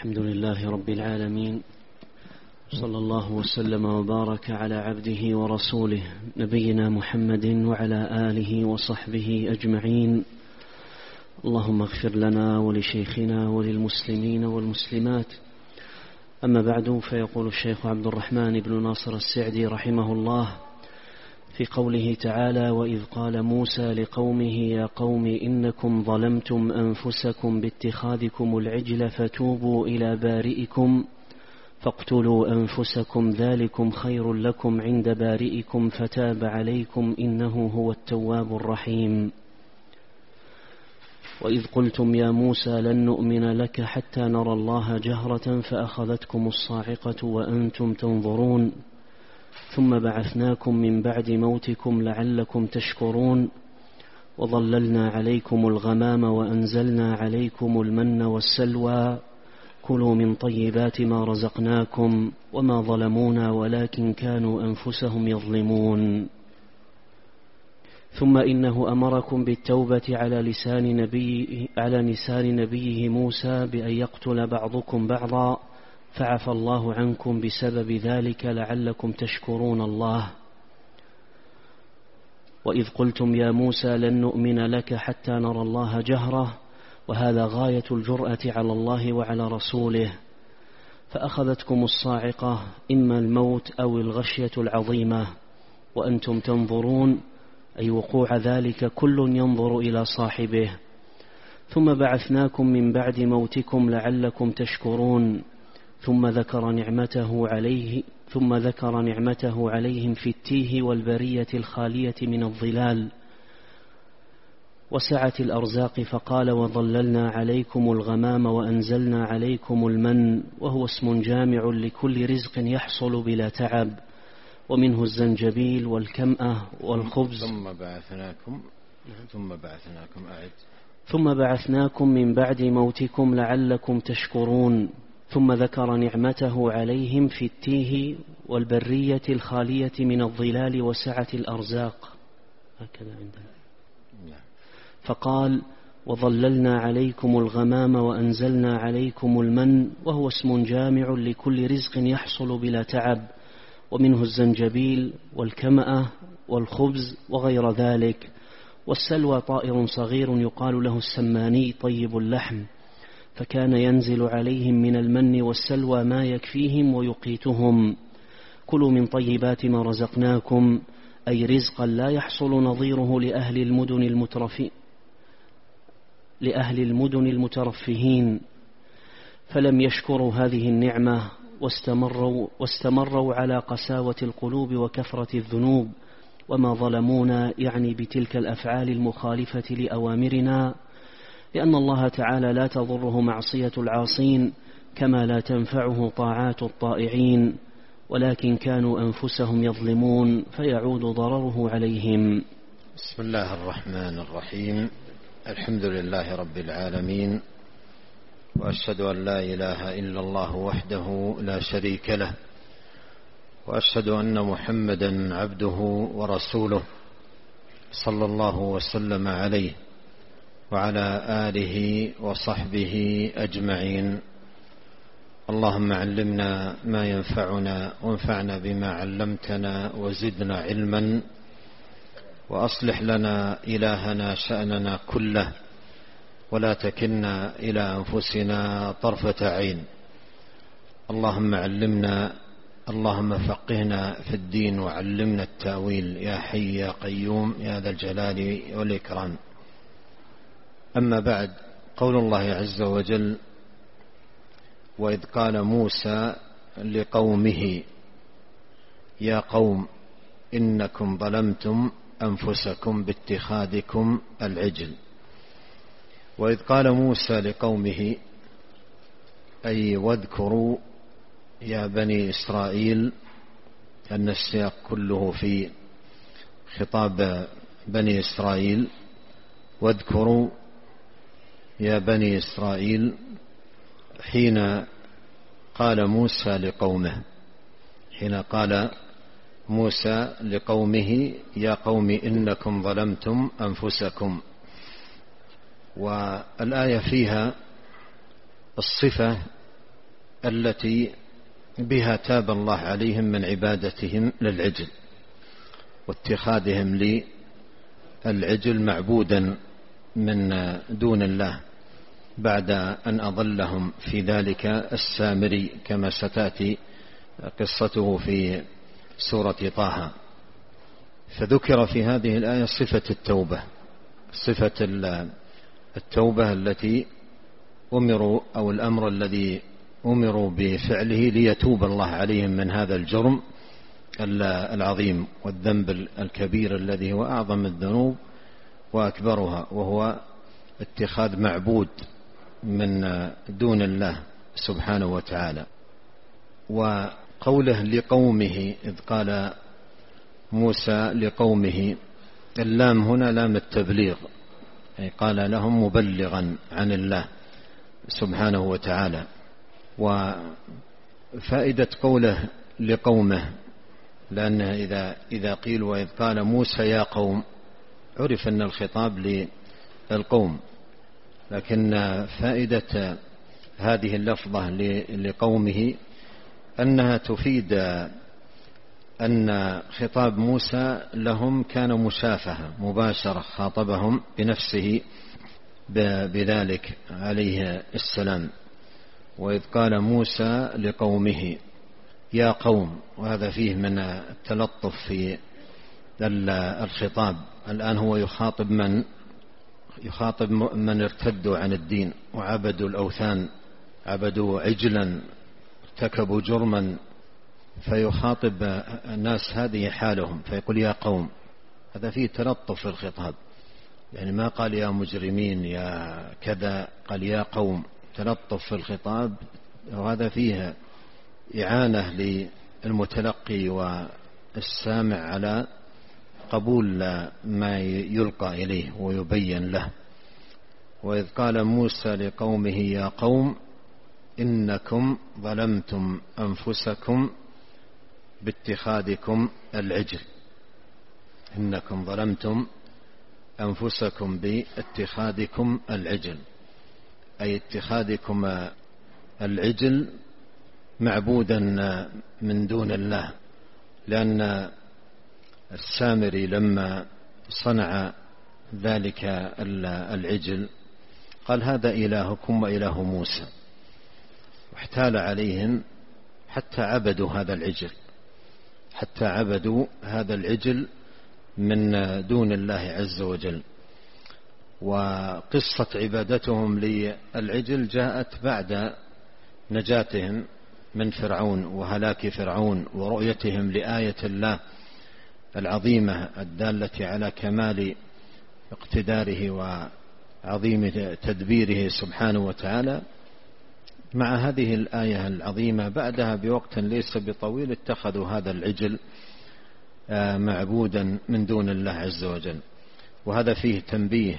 الحمد لله رب العالمين، صلى الله وسلم وبارك على عبده ورسوله نبينا محمد وعلى آله وصحبه أجمعين. اللهم اغفر لنا ولشيخنا وللمسلمين والمسلمات. أما بعد، فيقول الشيخ عبد الرحمن بن ناصر السعدي رحمه الله في قوله تعالى: وإذ قال موسى لقومه يا قوم إنكم ظلمتم أنفسكم باتخاذكم العجل فتوبوا إلى بارئكم فاقتلوا أنفسكم ذلكم خير لكم عند بارئكم فتاب عليكم إنه هو التواب الرحيم. وإذ قلتم يا موسى لن نؤمن لك حتى نرى الله جهرة فأخذتكم الصاعقة وأنتم تنظرون ثم بعثناكم من بعد موتكم لعلكم تشكرون وظللنا عليكم الغمام وأنزلنا عليكم المن والسلوى كلوا من طيبات ما رزقناكم وما ظلمونا ولكن كانوا أنفسهم يظلمون. ثم إنه أمركم بالتوبة على لسان نبيه موسى بأن يقتل بعضكم بعضا فعفى الله عنكم بسبب ذلك لعلكم تشكرون الله. وإذ قلتم يا موسى لن نؤمن لك حتى نرى الله جهرة، وهذا غاية الجرأة على الله وعلى رسوله، فأخذتكم الصاعقة إما الموت أو الغشية العظيمة وأنتم تنظرون، أي وقوع ذلك كل ينظر إلى صاحبه. ثم بعثناكم من بعد موتكم لعلكم تشكرون، ثم ذكر نعمته عليهم في التيه والبرية الخالية من الظلال وسعة الأرزاق، فقال وظللنا عليكم الغمام وأنزلنا عليكم المن، وهو اسم جامع لكل رزق يحصل بلا تعب، ومنه الزنجبيل والكمأة والخبز. ثم بعثناكم من بعد موتكم لعلكم تشكرون، ثم ذكر نعمته عليهم في التيه والبرية الخالية من الظلال وسعة الأرزاق، هكذا عندنا. فقال وظللنا عليكم الغمام وأنزلنا عليكم المن، وهو اسم جامع لكل رزق يحصل بلا تعب، ومنه الزنجبيل والكمأة والخبز وغير ذلك. والسلوى طائر صغير يقال له السماني طيب اللحم، فكان ينزل عليهم من المن والسلوى ما يكفيهم ويقيتهم. كلوا من طيبات ما رزقناكم، أي رزقا لا يحصل نظيره لأهل المدن المترفهين، فلم يشكروا هذه النعمة واستمروا على قساوة القلوب وكثرة الذنوب، وما ظلمونا يعني بتلك الأفعال المخالفة لأوامرنا، لأن الله تعالى لا تضره معصية العاصين كما لا تنفعه طاعات الطائعين، ولكن كانوا أنفسهم يظلمون فيعود ضرره عليهم. بسم الله الرحمن الرحيم. الحمد لله رب العالمين، وأشهد أن لا إله إلا الله وحده لا شريك له، وأشهد أن محمدا عبده ورسوله صلى الله وسلم عليه وعلى آله وصحبه أجمعين. اللهم علمنا ما ينفعنا وانفعنا بما علمتنا وزدنا علما، وأصلح لنا إلهنا شأننا كله، ولا تكلنا إلى أنفسنا طرفة عين. اللهم علمنا، اللهم فقهنا في الدين وعلمنا التأويل يا حي يا قيوم يا ذا الجلال والإكرام. أما بعد، قول الله عز وجل: وإذ قال موسى لقومه يا قوم إنكم ظلمتم أنفسكم باتخاذكم العجل. وإذ قال موسى لقومه أي واذكروا يا بني إسرائيل، أن السياق كله في خطاب بني إسرائيل. واذكروا يا بني إسرائيل حين قال موسى لقومه يا قوم إنكم ظلمتم أنفسكم. والآية فيها الصفة التي بها تاب الله عليهم من عبادتهم للعجل واتخاذهم للعجل معبودا من دون الله بعد أن أضلهم في ذلك السامري كما ستأتي قصته في سورة طه. فذكر في هذه الآية صفة التوبة، صفة التوبة التي أمروا أو الأمر الذي أمروا بفعله ليتوب الله عليهم من هذا الجرم العظيم والذنب الكبير الذي هو أعظم الذنوب وأكبرها، وهو اتخاذ معبود من دون الله سبحانه وتعالى. وقوله لقومه إذ قال موسى لقومه، اللام هنا لام التبليغ، أي قال لهم مبلغا عن الله سبحانه وتعالى. وفائدة قوله لقومه لأنه إذا قيل وإذ قال موسى يا قوم عرف أن الخطاب للقوم، لكن فائدة هذه اللفظة لقومه أنها تفيد أن خطاب موسى لهم كان مشافهة مباشرة، خاطبهم بنفسه بذلك عليه السلام. وإذ قال موسى لقومه يا قوم، وهذا فيه من التلطف في الخطاب. الآن هو يخاطب من ارتدوا عن الدين وعبدوا الأوثان، عبدوا عجلا، ارتكبوا جرما، فيخاطب الناس هذه حالهم فيقول يا قوم. هذا فيه تلطف في الخطاب، يعني ما قال يا مجرمين يا كذا، قال يا قوم، تلطف في الخطاب. وهذا فيه إعانة للمتلقي والسامع على قبول ما يلقى إليه ويبين له. وإذ قال موسى لقومه يا قوم إنكم ظلمتم أنفسكم باتخاذكم العجل، إنكم ظلمتم أنفسكم باتخاذكم العجل، أي اتخاذكم العجل معبودا من دون الله. لأن السامري لما صنع ذلك العجل قال هذا إلهكم وإله موسى، واحتال عليهم حتى عبدوا هذا العجل، حتى عبدوا هذا العجل من دون الله عز وجل. وقصة عبادتهم للعجل جاءت بعد نجاتهم من فرعون وهلاك فرعون ورؤيتهم لآية الله العظيمة الدالة على كمال اقتداره وعظيم تدبيره سبحانه وتعالى. مع هذه الآية العظيمة بعدها بوقت ليس بطويل اتخذوا هذا العجل معبودا من دون الله عز وجل. وهذا فيه تنبيه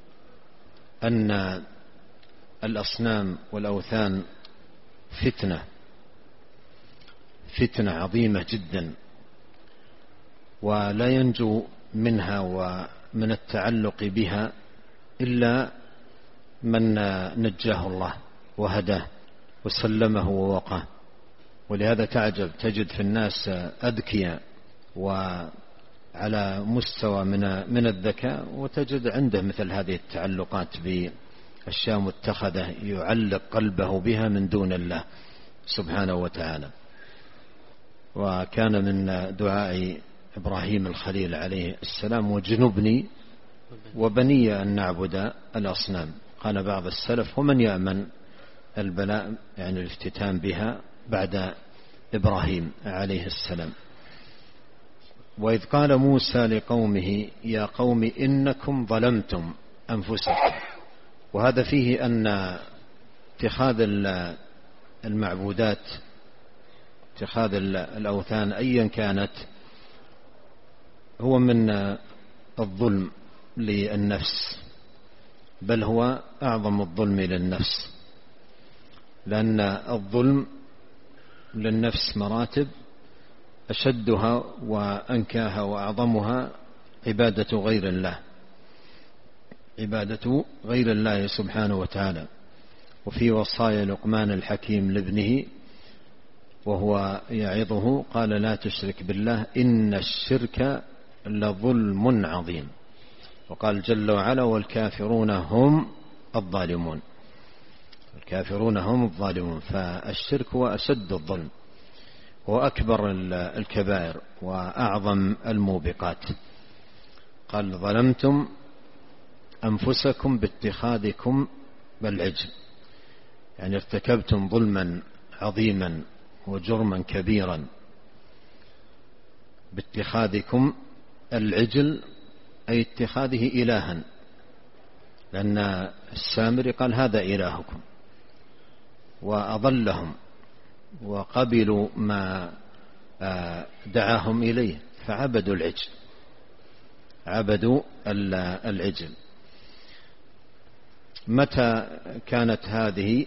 أن الأصنام والأوثان فتنة عظيمة جدا، ولا ينجو منها ومن التعلق بها إلا من نجاه الله وهداه وسلمه ووقاه. ولهذا تعجب تجد في الناس أذكياء وعلى مستوى من الذكاء، وتجد عنده مثل هذه التعلقات بالأشياء متخذة يعلق قلبه بها من دون الله سبحانه وتعالى. وكان من دعاء إبراهيم الخليل عليه السلام وجنبني وبني أن نعبد الأصنام. قال بعض السلف ومن يأمن البلاء، يعني الافتتان بها بعد إبراهيم عليه السلام. وإذ قال موسى لقومه يا قوم إنكم ظلمتم أنفسكم. وهذا فيه أن اتخاذ المعبودات، اتخاذ الأوثان أيا كانت، هو من الظلم للنفس، بل هو أعظم الظلم للنفس، لأن الظلم للنفس مراتب، أشدها وأنكاها وأعظمها عبادة غير الله، عبادة غير الله سبحانه وتعالى. وفي وصايا لقمان الحكيم لابنه وهو يعظه قال لا تشرك بالله إن الشرك لظلم عظيم. وقال جل وعلا والكافرون هم الظالمون. الكافرون هم الظالمون. فالشرك هو أشد الظلم وأكبر الكبائر وأعظم الموبقات. قال ظلمتم أنفسكم باتخاذكم العجل، يعني ارتكبتم ظلما عظيما وجرما كبيرا باتخاذكم العجل، أي اتخاذه إلها، لأن السامري قال هذا إلهكم، وأضلهم وقبلوا ما دعاهم إليه فعبدوا العجل، عبدوا العجل. متى كانت هذه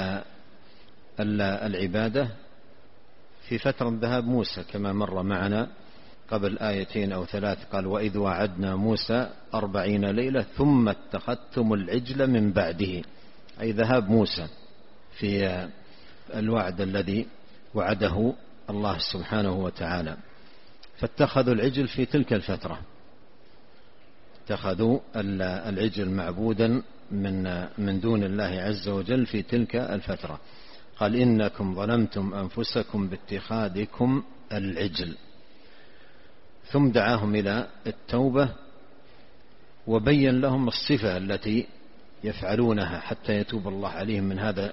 العبادة؟ في فترة ذهاب موسى كما مر معنا قبل آيتين أو 3. قال وإذ وعدنا موسى 40 ليلة ثم اتخذتم العجل من بعده، أي ذهاب موسى في الوعد الذي وعده الله سبحانه وتعالى. فاتخذوا العجل في تلك الفترة، اتخذوا العجل معبودا من دون الله عز وجل في تلك الفترة. قال إنكم ظلمتم أنفسكم باتخاذكم العجل، ثم دعاهم إلى التوبة وبين لهم الصفة التي يفعلونها حتى يتوب الله عليهم من هذا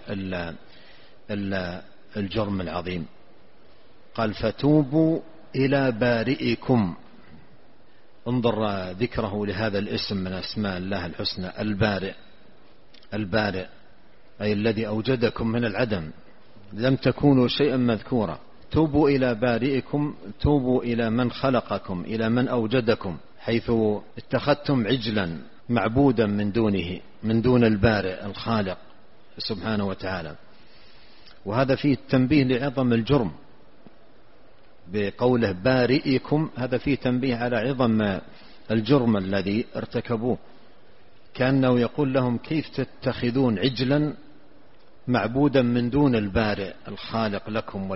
الجرم العظيم. قال فتوبوا إلى بارئكم. انظر ذكره لهذا الاسم من أسماء الله الحسنى، البارئ. البارئ أي الذي أوجدكم من العدم، لم تكونوا شيئا مذكورا. توبوا إلى بارئكم، توبوا إلى من خلقكم، إلى من أوجدكم، حيث اتخذتم عجلا معبودا من دونه، من دون البارئ الخالق سبحانه وتعالى. وهذا فيه التنبيه لعظم الجرم بقوله بارئكم، هذا فيه تنبيه على عظم الجرم الذي ارتكبوه. كأنه يقول لهم كيف تتخذون عجلا معبودا من دون البارئ الخالق لكم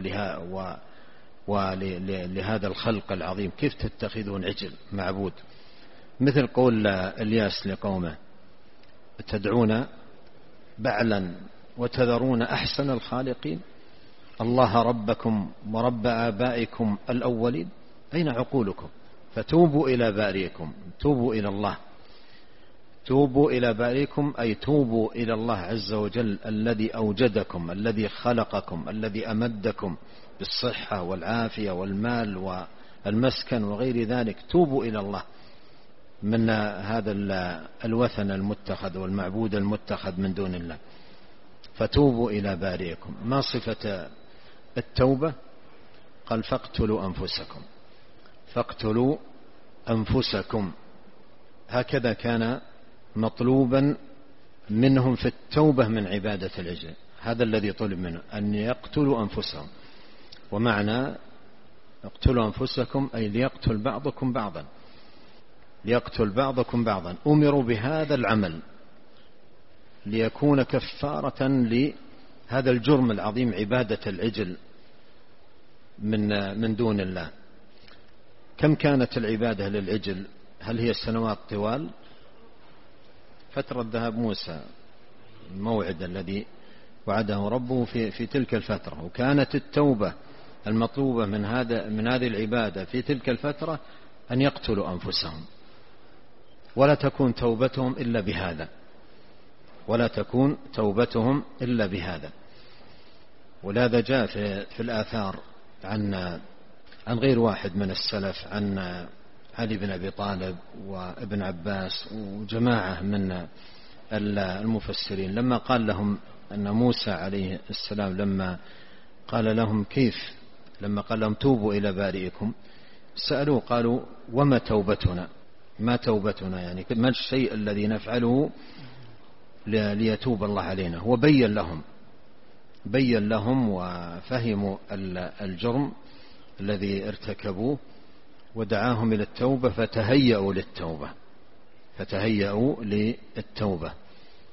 ولهذا الخلق العظيم، كيف تتخذون عجل معبود؟ مثل قول الياس لقومه تدعون بعلا وتذرون أحسن الخالقين، الله ربكم ورب آبائكم الأولين، أين عقولكم؟ فتوبوا إلى بارئكم، توبوا إلى الله، توبوا إلى بارئكم أي توبوا إلى الله عز وجل الذي أوجدكم، الذي خلقكم، الذي أمدكم بالصحة والعافية والمال والمسكن وغير ذلك. توبوا إلى الله من هذا الوثن المتخذ والمعبود المتخذ من دون الله. فتوبوا إلى بارئكم. ما صفة التوبة؟ قال فاقتلوا أنفسكم، فاقتلوا أنفسكم. هكذا كان مطلوبا منهم في التوبة من عبادة العجل، هذا الذي طلب منه أن يقتلوا أنفسهم. ومعنى اقتلوا أنفسكم أي ليقتل بعضكم بعضا، ليقتل بعضكم بعضا. أمروا بهذا العمل ليكون كفارة لهذا الجرم العظيم، عبادة العجل من دون الله. كم كانت العبادة للعجل؟ هل هي سنوات طوال؟ فترة ذهاب موسى، الموعد الذي وعده ربه في تلك الفترة. وكانت التوبة المطلوبة من هذه العبادة في تلك الفترة أن يقتلوا أنفسهم، ولا تكون توبتهم إلا بهذا، ولا تكون توبتهم إلا بهذا. ولهذا جاء في الآثار عن غير واحد من السلف، عن علي بن أبي طالب وابن عباس وجماعة من المفسرين، لما قال لهم أن موسى عليه السلام لما قال لهم كيف، لما قال لهم توبوا إلى بارئكم، سألوه قالوا وما توبتنا؟ ما توبتنا يعني ما الشيء الذي نفعله ليتوب الله علينا؟ هو بين لهم وفهموا الجرم الذي ارتكبوه ودعاهم إلى التوبة، فتهيأوا للتوبة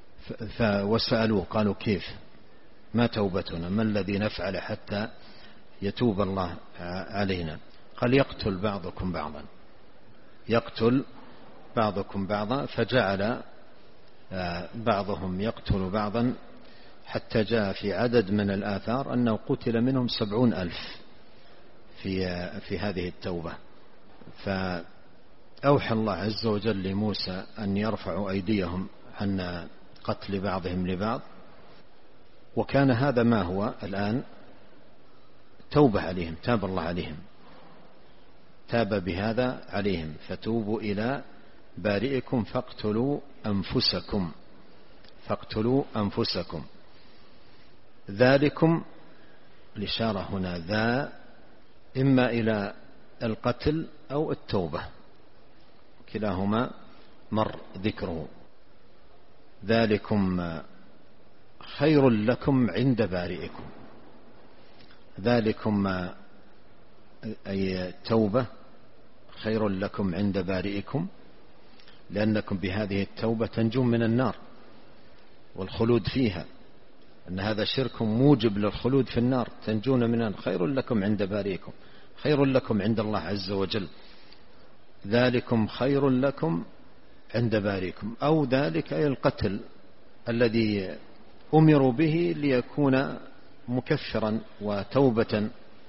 وسألوه قالوا كيف؟ ما توبتنا؟ ما الذي نفعل حتى يتوب الله علينا. قال يقتل بعضكم بعضا، يقتل بعضكم بعضا، فجعل بعضهم يقتل بعضا حتى جاء في عدد من الآثار أنه قتل منهم 70,000 في هذه التوبة. فأوحى الله عز وجل لموسى أن يرفعوا أيديهم عن قتل بعضهم لبعض، وكان هذا ما هو الآن توبة عليهم، تاب الله عليهم، تاب بهذا عليهم. فتوبوا إلى بارئكم فاقتلوا أنفسكم، فاقتلوا أنفسكم. ذلكم الإشارة هنا ذا إما إلى القتل أو التوبة، كلاهما مر ذكره. ذلكم خير لكم عند بارئكم، ذلكم أي التوبة خير لكم عند بارئكم، لأنكم بهذه التوبة تنجون من النار والخلود فيها، أن هذا شرك موجب للخلود في النار، تنجون من النار. خير لكم عند بارئكم، خير لكم عند الله عز وجل. ذلكم خير لكم عند بارئكم، أو ذلك أي القتل الذي أمروا به ليكون مكفرا وتوبة.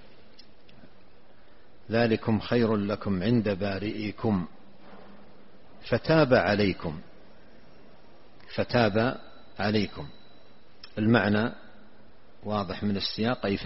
ذلكم خير لكم عند بارئكم فتاب عليكم، فتاب عليكم. المعنى واضح من السياق، أي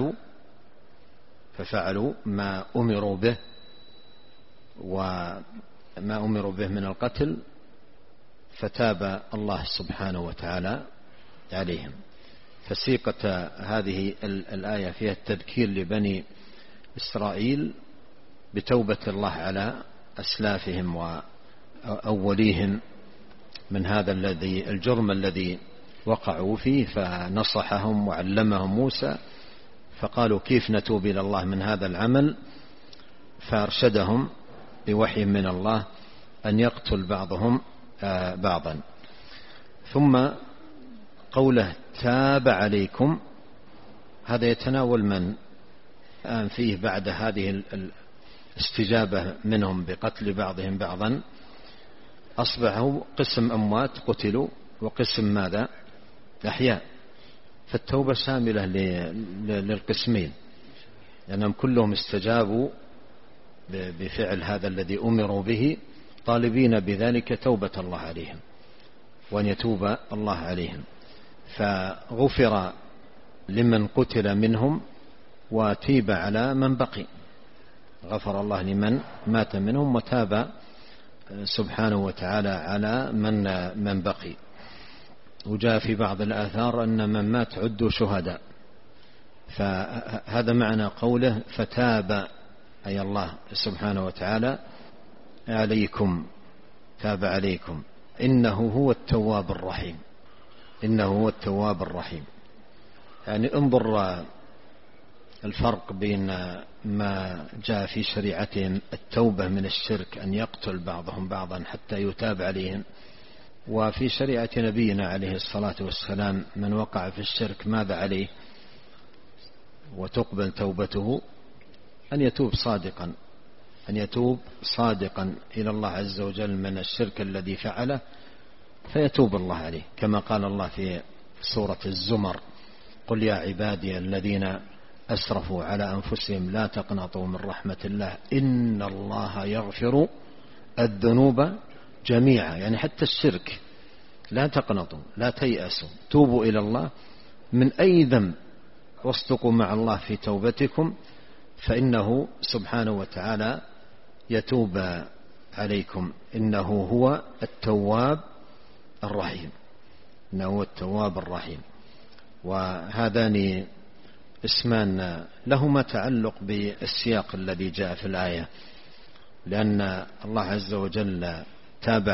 ففعلوا ما أمروا به، وما أمروا به من القتل، فتاب الله سبحانه وتعالى عليهم. فسيقة هذه الآية فيها التذكير لبني إسرائيل بتوبة الله على أسلافهم وأوليهم من هذا الجرم الذي وقعوا فيه، فنصحهم وعلمهم موسى، فقالوا كيف نتوب إلى الله من هذا العمل، فأرشدهم بوحي من الله أن يقتل بعضهم بعضا. ثم قوله تاب عليكم، هذا يتناول من الآن فيه بعد هذه الاستجابة منهم بقتل بعضهم بعضا أصبحوا قسم أموات قتلوا وقسم ماذا؟ أحياء. فالتوبة شاملة للقسمين، لأنهم كلهم استجابوا بفعل هذا الذي أمروا به، طالبين بذلك توبة الله عليهم وأن يتوب الله عليهم. فغفر لمن قتل منهم وتيب على من بقي، غفر الله لمن مات منهم وتاب سبحانه وتعالى على من بقي. وجاء في بعض الآثار أن من مات عدوا شهداء. فهذا معنى قوله فتاب، أي الله سبحانه وتعالى عليكم، تاب عليكم، إنه هو التواب الرحيم، إنه هو التواب الرحيم. يعني انظر الفرق بين ما جاء في شريعتهم التوبة من الشرك أن يقتل بعضهم بعضا حتى يتاب عليهم، وفي شريعة نبينا عليه الصلاة والسلام من وقع في الشرك ماذا عليه وتقبل توبته؟ أن يتوب صادقا، أن يتوب صادقا إلى الله عز وجل من الشرك الذي فعله فيتوب الله عليه، كما قال الله في سورة الزمر قل يا عبادي الذين أسرفوا على أنفسهم لا تقنطوا من رحمة الله إن الله يغفر الذنوب جميعا. يعني حتى الشرك لا تقنطوا، لا تيأسوا، توبوا إلى الله من أي ذنب واصدقوا مع الله في توبتكم، فإنه سبحانه وتعالى يتوب عليكم. إنه هو التواب الرحيم، إنه هو التواب الرحيم. وهذان اسمان لهما تعلق بالسياق الذي جاء في الآية، لأن الله عز وجل تاب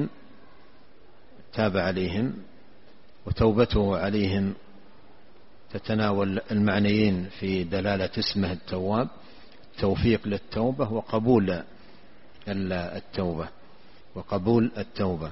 عليهم وتوبته عليهم تتناول المعنيين في دلالة اسمه التواب، توفيق للتوبة وقبول التوبة،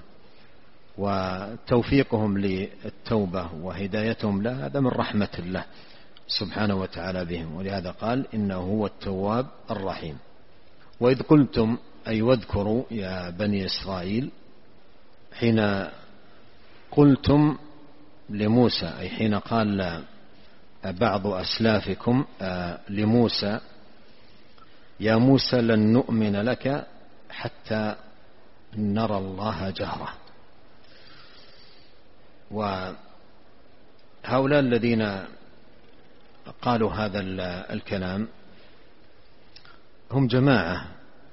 وتوفيقهم للتوبة وهدايتهم لها هذا من رحمة الله سبحانه وتعالى بهم، ولهذا قال إنه هو التواب الرحيم. وإذ قلتم أي واذكروا يا بني إسرائيل حين قلتم لموسى، أي حين قال بعض أسلافكم لموسى يا موسى لن نؤمن لك حتى نرى الله جهرة. وهؤلاء الذين قالوا هذا الكلام هم جماعة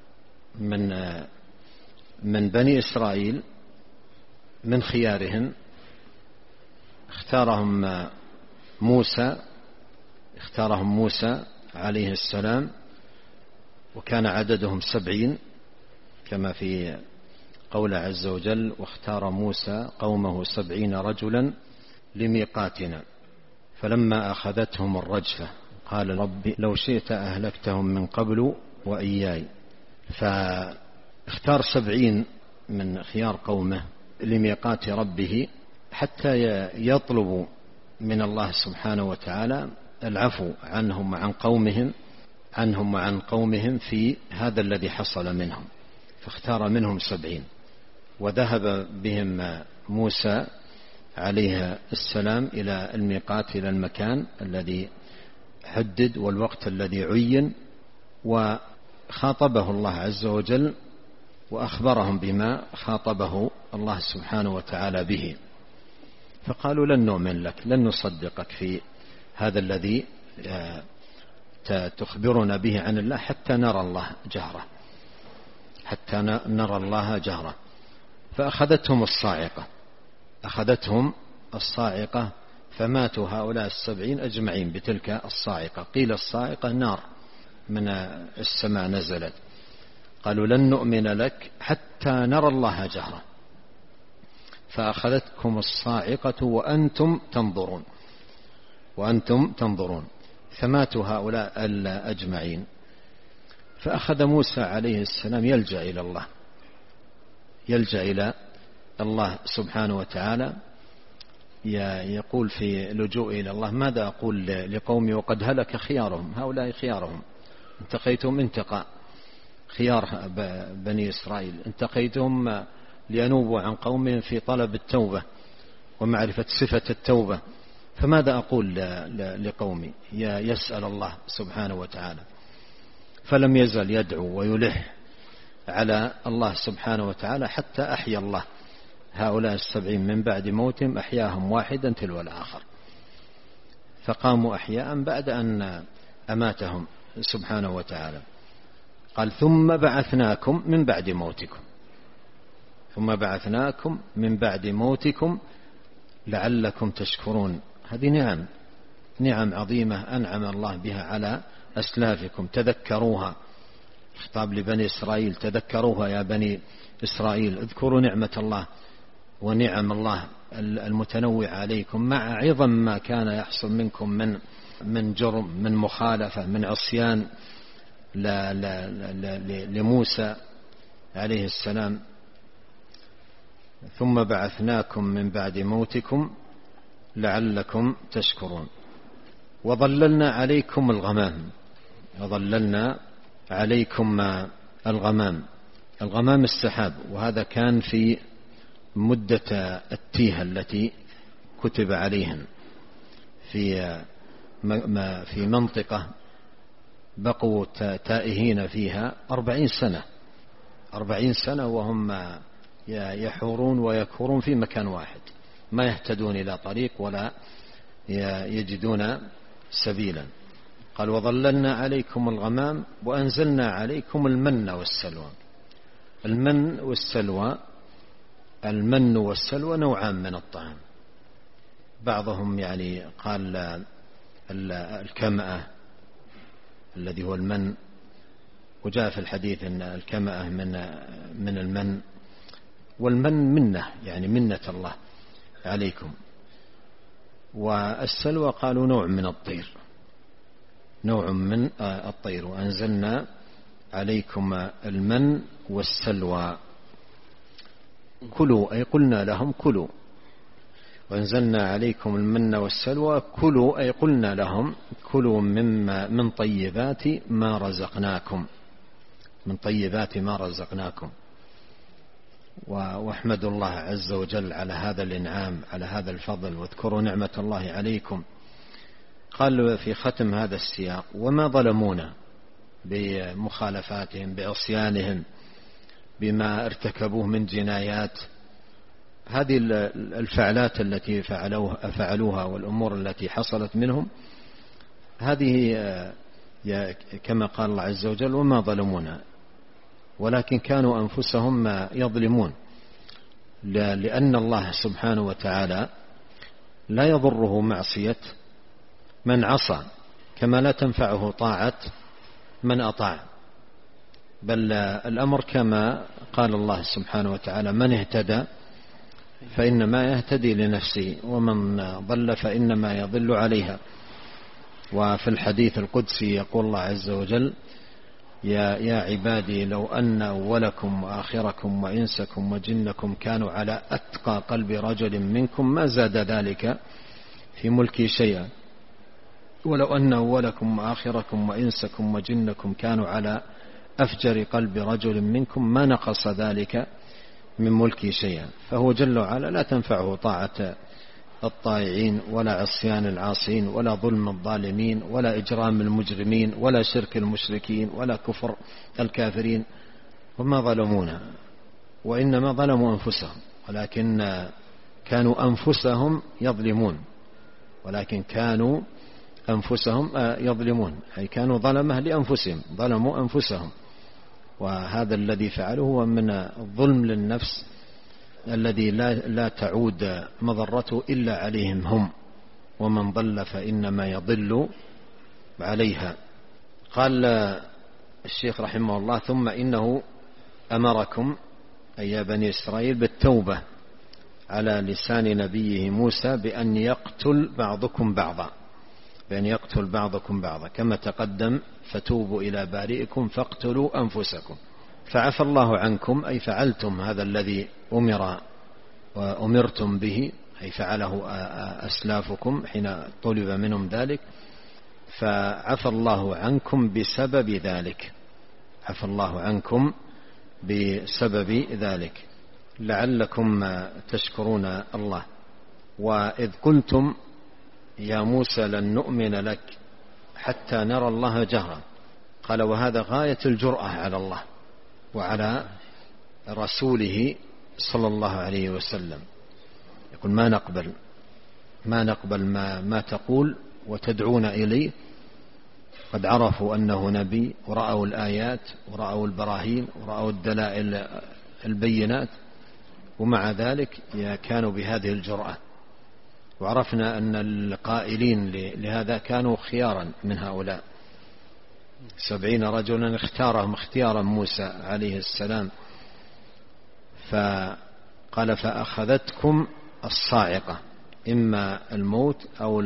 من بني إسرائيل من خيارهم، اختارهم موسى عليه السلام، وكان عددهم 70 كما في قول عز وجل واختار موسى قومه 70 رجلا لميقاتنا فلما أخذتهم الرجفة قال رب لو شئت أهلكتهم من قبل وإياي. فاختار 70 من خيار قومه لميقات ربه حتى يطلبوا من الله سبحانه وتعالى العفو عنهم وعن قومهم في هذا الذي حصل منهم. فاختار منهم 70 وذهب بهم موسى عليه السلام إلى الميقات، إلى المكان الذي حدد والوقت الذي عين، وخاطبه الله عز وجل وأخبرهم بما خاطبه الله سبحانه وتعالى به. فقالوا لن نؤمن لك، لن نصدقك في هذا الذي تخبرنا به عن الله حتى نرى الله جهرة. فأخذتهم الصاعقة فماتوا هؤلاء 70 أجمعين بتلك الصاعقة. قيل الصاعقة نار من السماء نزلت. قالوا لن نؤمن لك حتى نرى الله جهرة فأخذتكم الصاعقة وأنتم تنظرون فماتوا هؤلاء أجمعين. فأخذ موسى عليه السلام يلجأ إلى الله سبحانه وتعالى، يقول في لجوء إلى الله ماذا أقول لقومي وقد هلك خيارهم، هؤلاء خيارهم انتقيتهم انتقاء خيار بني إسرائيل، انتقيتهم لينوبوا عن قومهم في طلب التوبة ومعرفة صفة التوبة، فماذا أقول لقومي؟ يسأل الله سبحانه وتعالى. فلم يزل يدعو ويلح على الله سبحانه وتعالى حتى أحيا الله هؤلاء 70 من بعد موتهم، أحياهم واحدا تلو الآخر، فقاموا أحياء بعد أن أماتهم سبحانه وتعالى. قال ثم بعثناكم من بعد موتكم لعلكم تشكرون. هذه نعم عظيمة أنعم الله بها على أسلافكم، تذكروها. خطاب لبني إسرائيل، تذكروها يا بني إسرائيل، اذكروا نعمة الله ونعم الله المتنوع عليكم مع عظم ما كان يحصل منكم من جرم، من مخالفة، من عصيان لموسى عليه السلام. ثم بعثناكم من بعد موتكم لعلكم تشكرون. وظللنا عليكم الغمام السحاب، وهذا كان في مدة التيه التي كتب عليهم في منطقة بقوا تائهين فيها 40 سنة وهم يحورون ويكفرون في مكان واحد، ما يهتدون إلى طريق ولا يجدون سبيلا. قال وظللنا عليكم الغمام وأنزلنا عليكم المن والسلوى نوعان من الطعام. بعضهم قال الكمأة الذي هو المن، وجاء في الحديث أن الكمأة من المن، والمن منة منة الله عليكم. والسلوى قالوا نوع من الطير. وأنزلنا عليكم المن والسلوى كلوا، أي قلنا لهم كلوا. وأنزلنا عليكم المن والسلوى كلوا، أي قلنا لهم كلوا من طيبات ما رزقناكم، من طيبات ما رزقناكم، واحمدوا الله عز وجل على هذا الإنعام، على هذا الفضل، واذكروا نعمة الله عليكم. قال في ختم هذا السياق: وما ظلمونا بمخالفاتهم، بعصيانهم، بما ارتكبوه من جنايات. هذه الفعلات التي فعلوها والأمور التي حصلت منهم، هذه كما قال الله عز وجل: وما ظلمونا ولكن كانوا أنفسهم يظلمون، لأن الله سبحانه وتعالى لا يضره معصية من عصى، كما لا تنفعه طاعة من أطاع، بل الأمر كما قال الله سبحانه وتعالى: من اهتدى فإنما يهتدي لنفسه، ومن ضل فإنما يضل عليها. وفي الحديث القدسي يقول الله عز وجل: يا عبادي لو أن أولكم وآخركم وإنسكم وجنكم كانوا على أتقى قلب رجل منكم ما زاد ذلك في ملكي شيئا، ولو أن أولكم وآخركم وإنسكم وجنكم كانوا على أفجر قلب رجل منكم ما نقص ذلك من ملكي شيئا. فهو جل وعلا لا تنفعه طاعة الطائعين، ولا عصيان العاصين، ولا ظلم الظالمين، ولا إجرام المجرمين، ولا شرك المشركين، ولا كفر الكافرين. وما ظلمونا، وإنما ظلموا أنفسهم، ولكن كانوا أنفسهم يظلمون، ولكن كانوا أنفسهم يظلمون، أي كانوا ظلمة لأنفسهم، ظلموا أنفسهم. وهذا الذي فعلوه هو من الظلم للنفس الذي لا تعود مضرته إلا عليهم هم، ومن ضل فإنما يضل عليها. قال الشيخ رحمه الله: ثم إنه أمركم أي يا بني إسرائيل بالتوبة على لسان نبيه موسى بأن يقتل بعضكم بعضا، بأن يقتل بعضكم بعضا، كما تقدم: فتوبوا إلى بارئكم فاقتلوا أنفسكم. فعفى الله عنكم، أي فعلتم هذا الذي أمرتم به، أي فعله أسلافكم حين طلب منهم ذلك، فعفى الله عنكم بسبب ذلك، عفى الله عنكم بسبب ذلك لعلكم تشكرون الله. وإذ قلتم يا موسى لن نؤمن لك حتى نرى الله جهرا، قال: وهذا غاية الجرأة على الله وعلى رسوله صلى الله عليه وسلم. يقول: ما نقبل ما تقول وتدعون إليه. قد عرفوا أنه نبي، ورأوا الآيات، ورأوا البراهين، ورأوا الدلائل البينات، ومع ذلك كانوا بهذه الجرأة. وعرفنا أن القائلين لهذا كانوا خيارا من هؤلاء، 70 رجلا اختارهم اختيارا موسى عليه السلام. فقال: فأخذتكم الصاعقة، إما الموت أو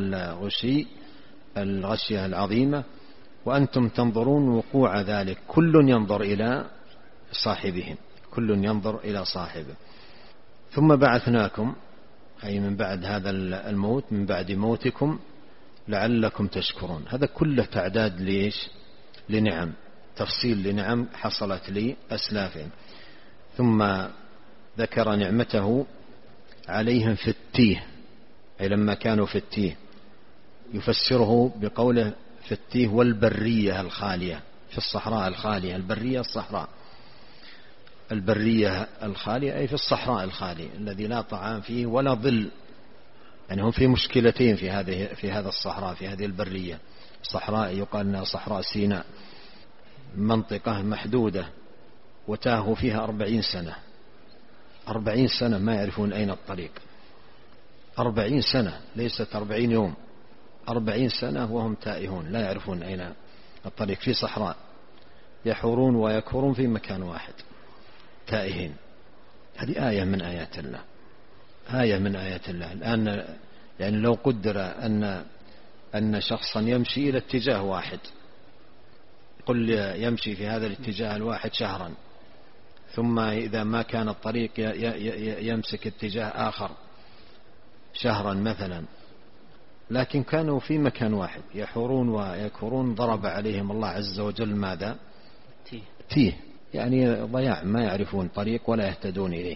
الغشية العظيمة، وأنتم تنظرون وقوع ذلك، كل ينظر إلى صاحبهم، كل ينظر إلى صاحبه. ثم بعثناكم، أي من بعد هذا الموت، من بعد موتكم لعلكم تشكرون. هذا كله تعداد ليش؟ لنعم، تفصيل لنعم حصلت لأسلافهم. ثم ذكر نعمته عليهم في التيه، أي لما كانوا في التيه، يفسره بقوله في التيه والبرية الخالية، في الصحراء الخالية. البرية الصحراء، البرية الخالية أي في الصحراء الخالية الذي لا طعام فيه ولا ظل. يعني هم في مشكلتين في هذا الصحراء، في هذه البرية. صحراء يقال أنها صحراء سيناء، منطقة محدودة، وتاهوا فيها 40 سنة، 40 سنة ما يعرفون أين الطريق، 40 سنة ليست 40 يوم، 40 سنة وهم تائهون لا يعرفون أين الطريق، في صحراء يحورون ويكورون في مكان واحد تائهين. هذه آية من آيات الله، آية من آيات الله. الآن يعني لو قدر أن شخصا يمشي إلى اتجاه واحد، قل يمشي في هذا الاتجاه الواحد شهرا، ثم إذا ما كان الطريق يمسك اتجاه آخر شهرا مثلا، لكن كانوا في مكان واحد يحورون ويكفرون، ضرب عليهم الله عز وجل ماذا؟ تيه، يعني ضياع، ما يعرفون طريق ولا يهتدون إليه.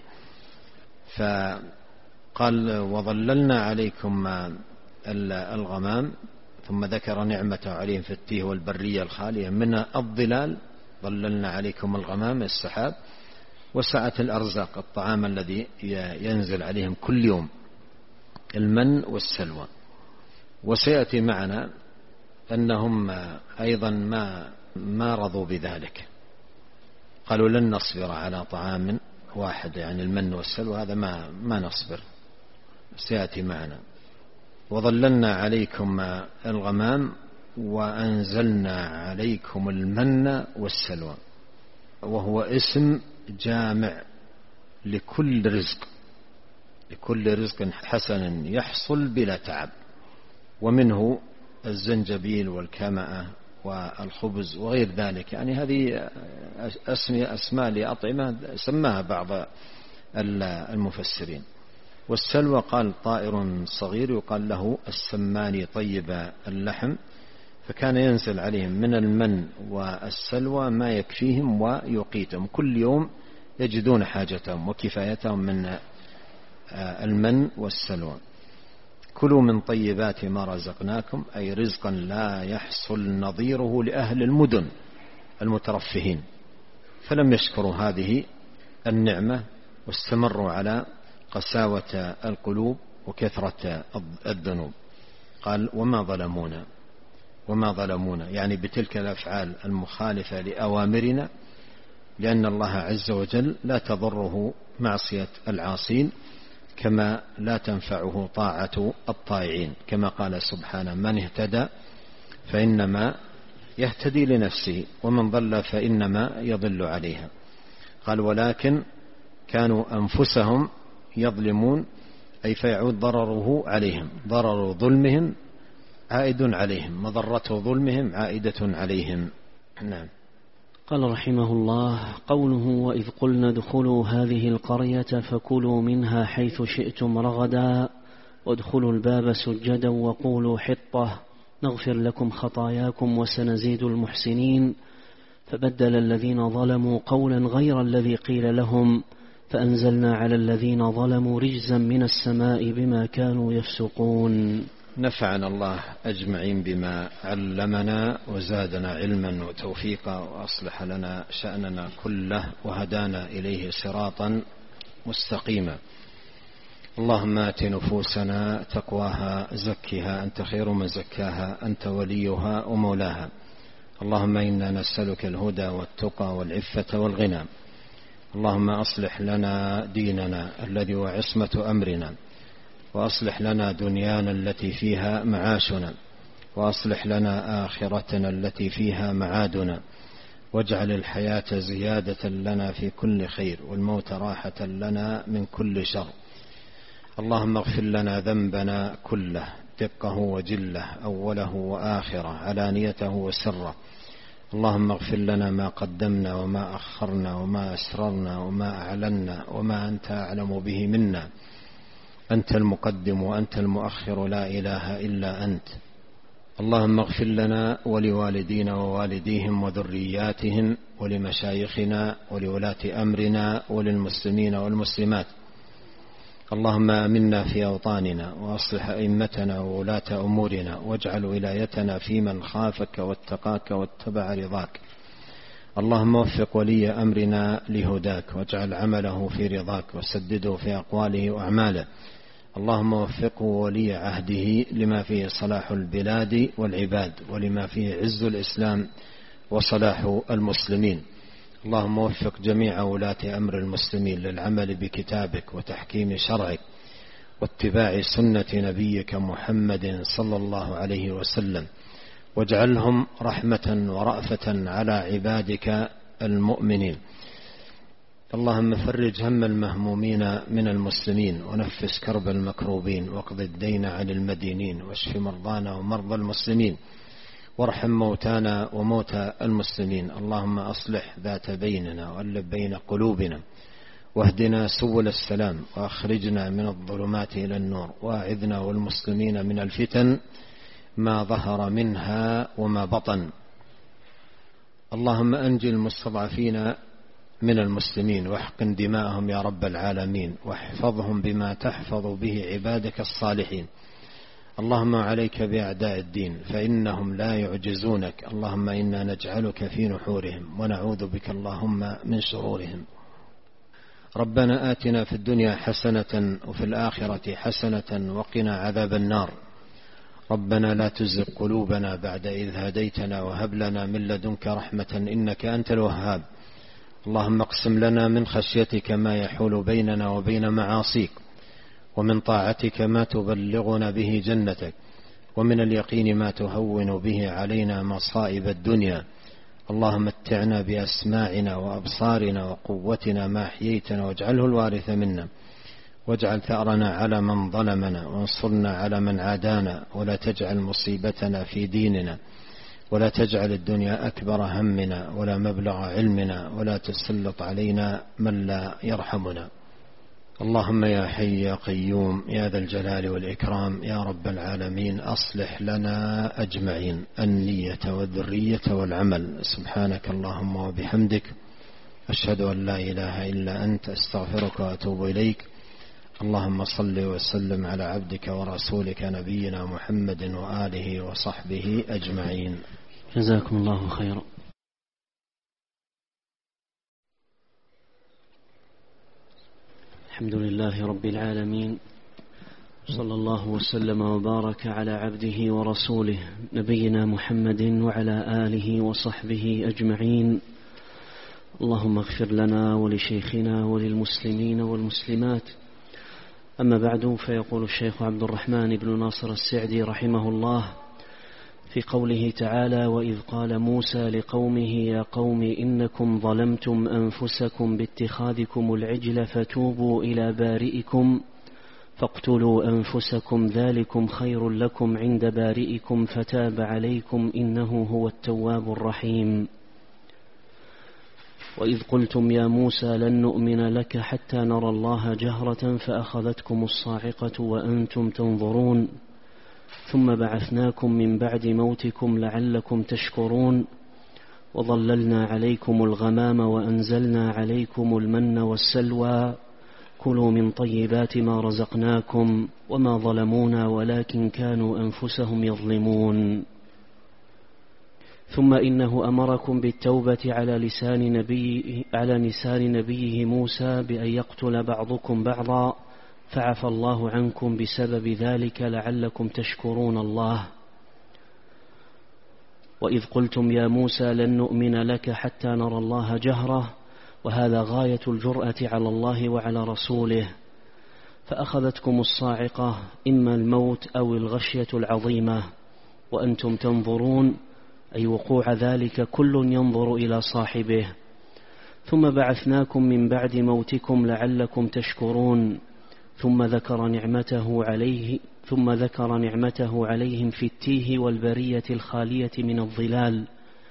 فقال وظللنا عليكم الغمام، ثم ذكر نعمته عليهم في التيه والبرية الخالية من الظلال. ظللنا عليكم الغمام السحاب، وسعة الأرزاق الطعام الذي ينزل عليهم كل يوم، المن والسلوى. وسيأتي معنا أنهم أيضا ما رضوا بذلك، قالوا لن نصبر على طعام واحد، يعني المن والسلوى هذا ما نصبر. سيأتي معنا. وظللنا عليكم الغمام وأنزلنا عليكم المن والسلوى، وهو اسم جامع لكل رزق حسن يحصل بلا تعب، ومنه الزنجبيل والكمأة والخبز وغير ذلك. يعني هذه أسماء لأطعمة سماها بعض المفسرين. والسلوى قال طائر صغير يقال له السماني طيب اللحم، فكان ينزل عليهم من المن والسلوى ما يكفيهم ويقيتهم، كل يوم يجدون حاجتهم وكفايتهم من المن والسلوى. كلوا من طيبات ما رزقناكم، أي رزقا لا يحصل نظيره لأهل المدن المترفهين، فلم يشكروا هذه النعمة واستمروا على قساوة القلوب وكثرة الذنوب. قال وما ظلمونا يعني بتلك الأفعال المخالفة لأوامرنا، لأن الله عز وجل لا تضره معصية العاصين كما لا تنفعه طاعة الطائعين، كما قال سبحانه من اهتدى فإنما يهتدي لنفسه ومن ضل فإنما يضل عليها. قال ولكن كانوا أنفسهم يظلمون، أي فيعود ضرره عليهم، ضرر ظلمهم عائد عليهم، مضرة ظلمهم عائدة عليهم. نعم. قال رحمه الله قوله وإذ قلنا ادخلوا هذه القرية فكلوا منها حيث شئتم رغدا وادخلوا الباب سجدا وقولوا حطة نغفر لكم خطاياكم وسنزيد المحسنين، فبدل الذين ظلموا قولا غير الذي قيل لهم فأنزلنا على الذين ظلموا رجزا من السماء بما كانوا يفسقون. نفعنا الله أجمعين بما علمنا وزادنا علما وتوفيقا وأصلح لنا شأننا كله وهدانا إليه صراطا مستقيما. اللهم آت نفوسنا تقواها زكها أنت خير من زكاها أنت وليها ومولاها. اللهم إنا نسألك الهدى والتقى والعفة والغنى. اللهم أصلح لنا ديننا الذي هو عصمة أمرنا، وأصلح لنا دنيانا التي فيها معاشنا، وأصلح لنا آخرتنا التي فيها معادنا، واجعل الحياة زيادة لنا في كل خير والموت راحة لنا من كل شر. اللهم اغفر لنا ذنبنا كله دقه وجله أوله وآخره علانيته وسره. اللهم اغفر لنا ما قدمنا وما أخرنا وما أسررنا وما أعلنا وما أنت أعلم به منا. أنت المقدم وأنت المؤخر لا إله إلا أنت. اللهم اغفر لنا ولوالدينا ووالديهم وذرياتهم ولمشايخنا ولولاة أمرنا وللمسلمين والمسلمات. اللهم آمنا في أوطاننا وأصلح أئمتنا وولاة أمورنا، واجعل ولايتنا في من خافك واتقاك واتبع رضاك. اللهم وفق ولي أمرنا لهداك، واجعل عمله في رضاك، وسدده في أقواله وأعماله. اللهم وفقه ولي عهده لما فيه صلاح البلاد والعباد، ولما فيه عز الإسلام وصلاح المسلمين. اللهم وفق جميع ولاة أمر المسلمين للعمل بكتابك وتحكيم شرعك واتباع سنة نبيك محمد صلى الله عليه وسلم، واجعلهم رحمة ورأفة على عبادك المؤمنين. اللهم فرج هم المهمومين من المسلمين، ونفس كرب المكروبين، واقض الدين عن المدينين، واشف مرضانا ومرضى المسلمين، وارحم موتانا وموتى المسلمين. اللهم أصلح ذات بيننا وألف بين قلوبنا، واهدنا سبل السلام، وأخرجنا من الظلمات إلى النور، وأعذنا والمسلمين من الفتن ما ظهر منها وما بطن. اللهم أنجِ المستضعفين من المسلمين، واحقن دماءهم يا رب العالمين، واحفظهم بما تحفظ به عبادك الصالحين. اللهم عليك بأعداء الدين فإنهم لا يعجزونك. اللهم إنا نجعلك في نحورهم ونعوذ بك اللهم من شرورهم. ربنا آتنا في الدنيا حسنة وفي الآخرة حسنة وقنا عذاب النار. ربنا لا تزغ قلوبنا بعد إذ هديتنا وهب لنا من لدنك رحمة إنك أنت الوهاب. اللهم اقسم لنا من خشيتك ما يحول بيننا وبين معاصيك، ومن طاعتك ما تبلغنا به جنتك، ومن اليقين ما تهون به علينا مصائب الدنيا. اللهم متعنا بأسماعنا وأبصارنا وقوتنا ما أحييتنا، واجعله الوارث منا، واجعل ثأرنا على من ظلمنا، وانصرنا على من عادانا، ولا تجعل مصيبتنا في ديننا، ولا تجعل الدنيا أكبر همنا ولا مبلغ علمنا، ولا تسلط علينا من لا يرحمنا. اللهم يا حي يا قيوم يا ذا الجلال والإكرام يا رب العالمين، أصلح لنا أجمعين النية والذرية والعمل. سبحانك اللهم وبحمدك، أشهد أن لا إله إلا أنت، أستغفرك وأتوب إليك. اللهم صل وسلم على عبدك ورسولك نبينا محمد وآله وصحبه أجمعين. جزاكم الله خيرا. الحمد لله رب العالمين، صلى الله وسلم وبارك على عبده ورسوله نبينا محمد وعلى آله وصحبه أجمعين. اللهم اغفر لنا ولشيخنا وللمسلمين والمسلمات. أما بعد، فيقول الشيخ عبد الرحمن بن ناصر السعدي رحمه الله في قوله تعالى: وإذ قال موسى لقومه يا قوم إنكم ظلمتم أنفسكم باتخاذكم العجل فتوبوا إلى بارئكم فاقتلوا أنفسكم ذلكم خير لكم عند بارئكم فتاب عليكم إنه هو التواب الرحيم. وإذ قلتم يا موسى لن نؤمن لك حتى نرى الله جهرة فأخذتكم الصاعقة وأنتم تنظرون ثم بعثناكم من بعد موتكم لعلكم تشكرون وظللنا عليكم الغمام وأنزلنا عليكم المن والسلوى كلوا من طيبات ما رزقناكم وما ظلمونا ولكن كانوا أنفسهم يظلمون. ثم إنه أمركم بالتوبة على لسان نبيه موسى بأن يقتل بعضكم بعضا فعفى الله عنكم بسبب ذلك لعلكم تشكرون الله. وإذ قلتم يا موسى لن نؤمن لك حتى نرى الله جهرة، وهذا غاية الجرأة على الله وعلى رسوله، فأخذتكم الصاعقة إما الموت أو الغشية العظيمة وأنتم تنظرون، أي وقوع ذلك كل ينظر إلى صاحبه. ثم بعثناكم من بعد موتكم لعلكم تشكرون، ثم ذكر نعمته عليهم في التيه والبرية الخالية من الظلال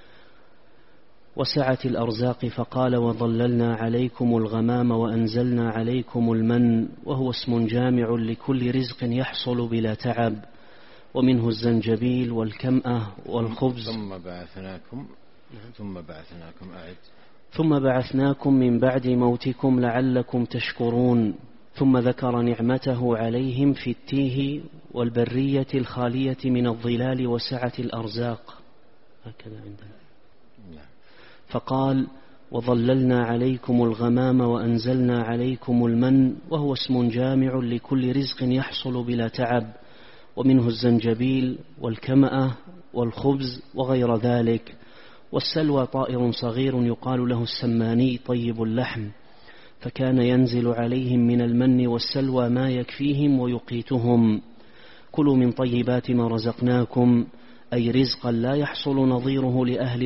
وسعة الأرزاق، فقال وظللنا عليكم الغمام وأنزلنا عليكم المن، وهو اسم جامع لكل رزق يحصل بلا تعب، ومنه الزنجبيل والكمأة والخبز. ثم بعثناكم من بعد موتكم لعلكم تشكرون، ثم ذكر نعمته عليهم في التيه والبرية الخالية من الظلال وسعة الأرزاق، هكذا عندنا. فقال وظللنا عليكم الغمام وأنزلنا عليكم المن، وهو اسم جامع لكل رزق يحصل بلا تعب، ومنه الزنجبيل والكمأة والخبز وغير ذلك. والسلوى طائر صغير يقال له السماني طيب اللحم، فكان ينزل عليهم من المن والسلوى ما يكفيهم ويقيتهم. كلوا من طيبات ما رزقناكم، أي رزقا لا يحصل نظيره لأهل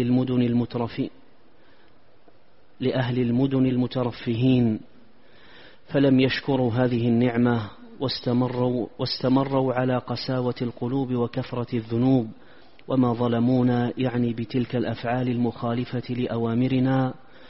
المدن المترفهين، فلم يشكروا هذه النعمة واستمروا على قساوة القلوب وكثرة الذنوب، وما ظلمونا يعني بتلك الأفعال المخالفة لأوامرنا،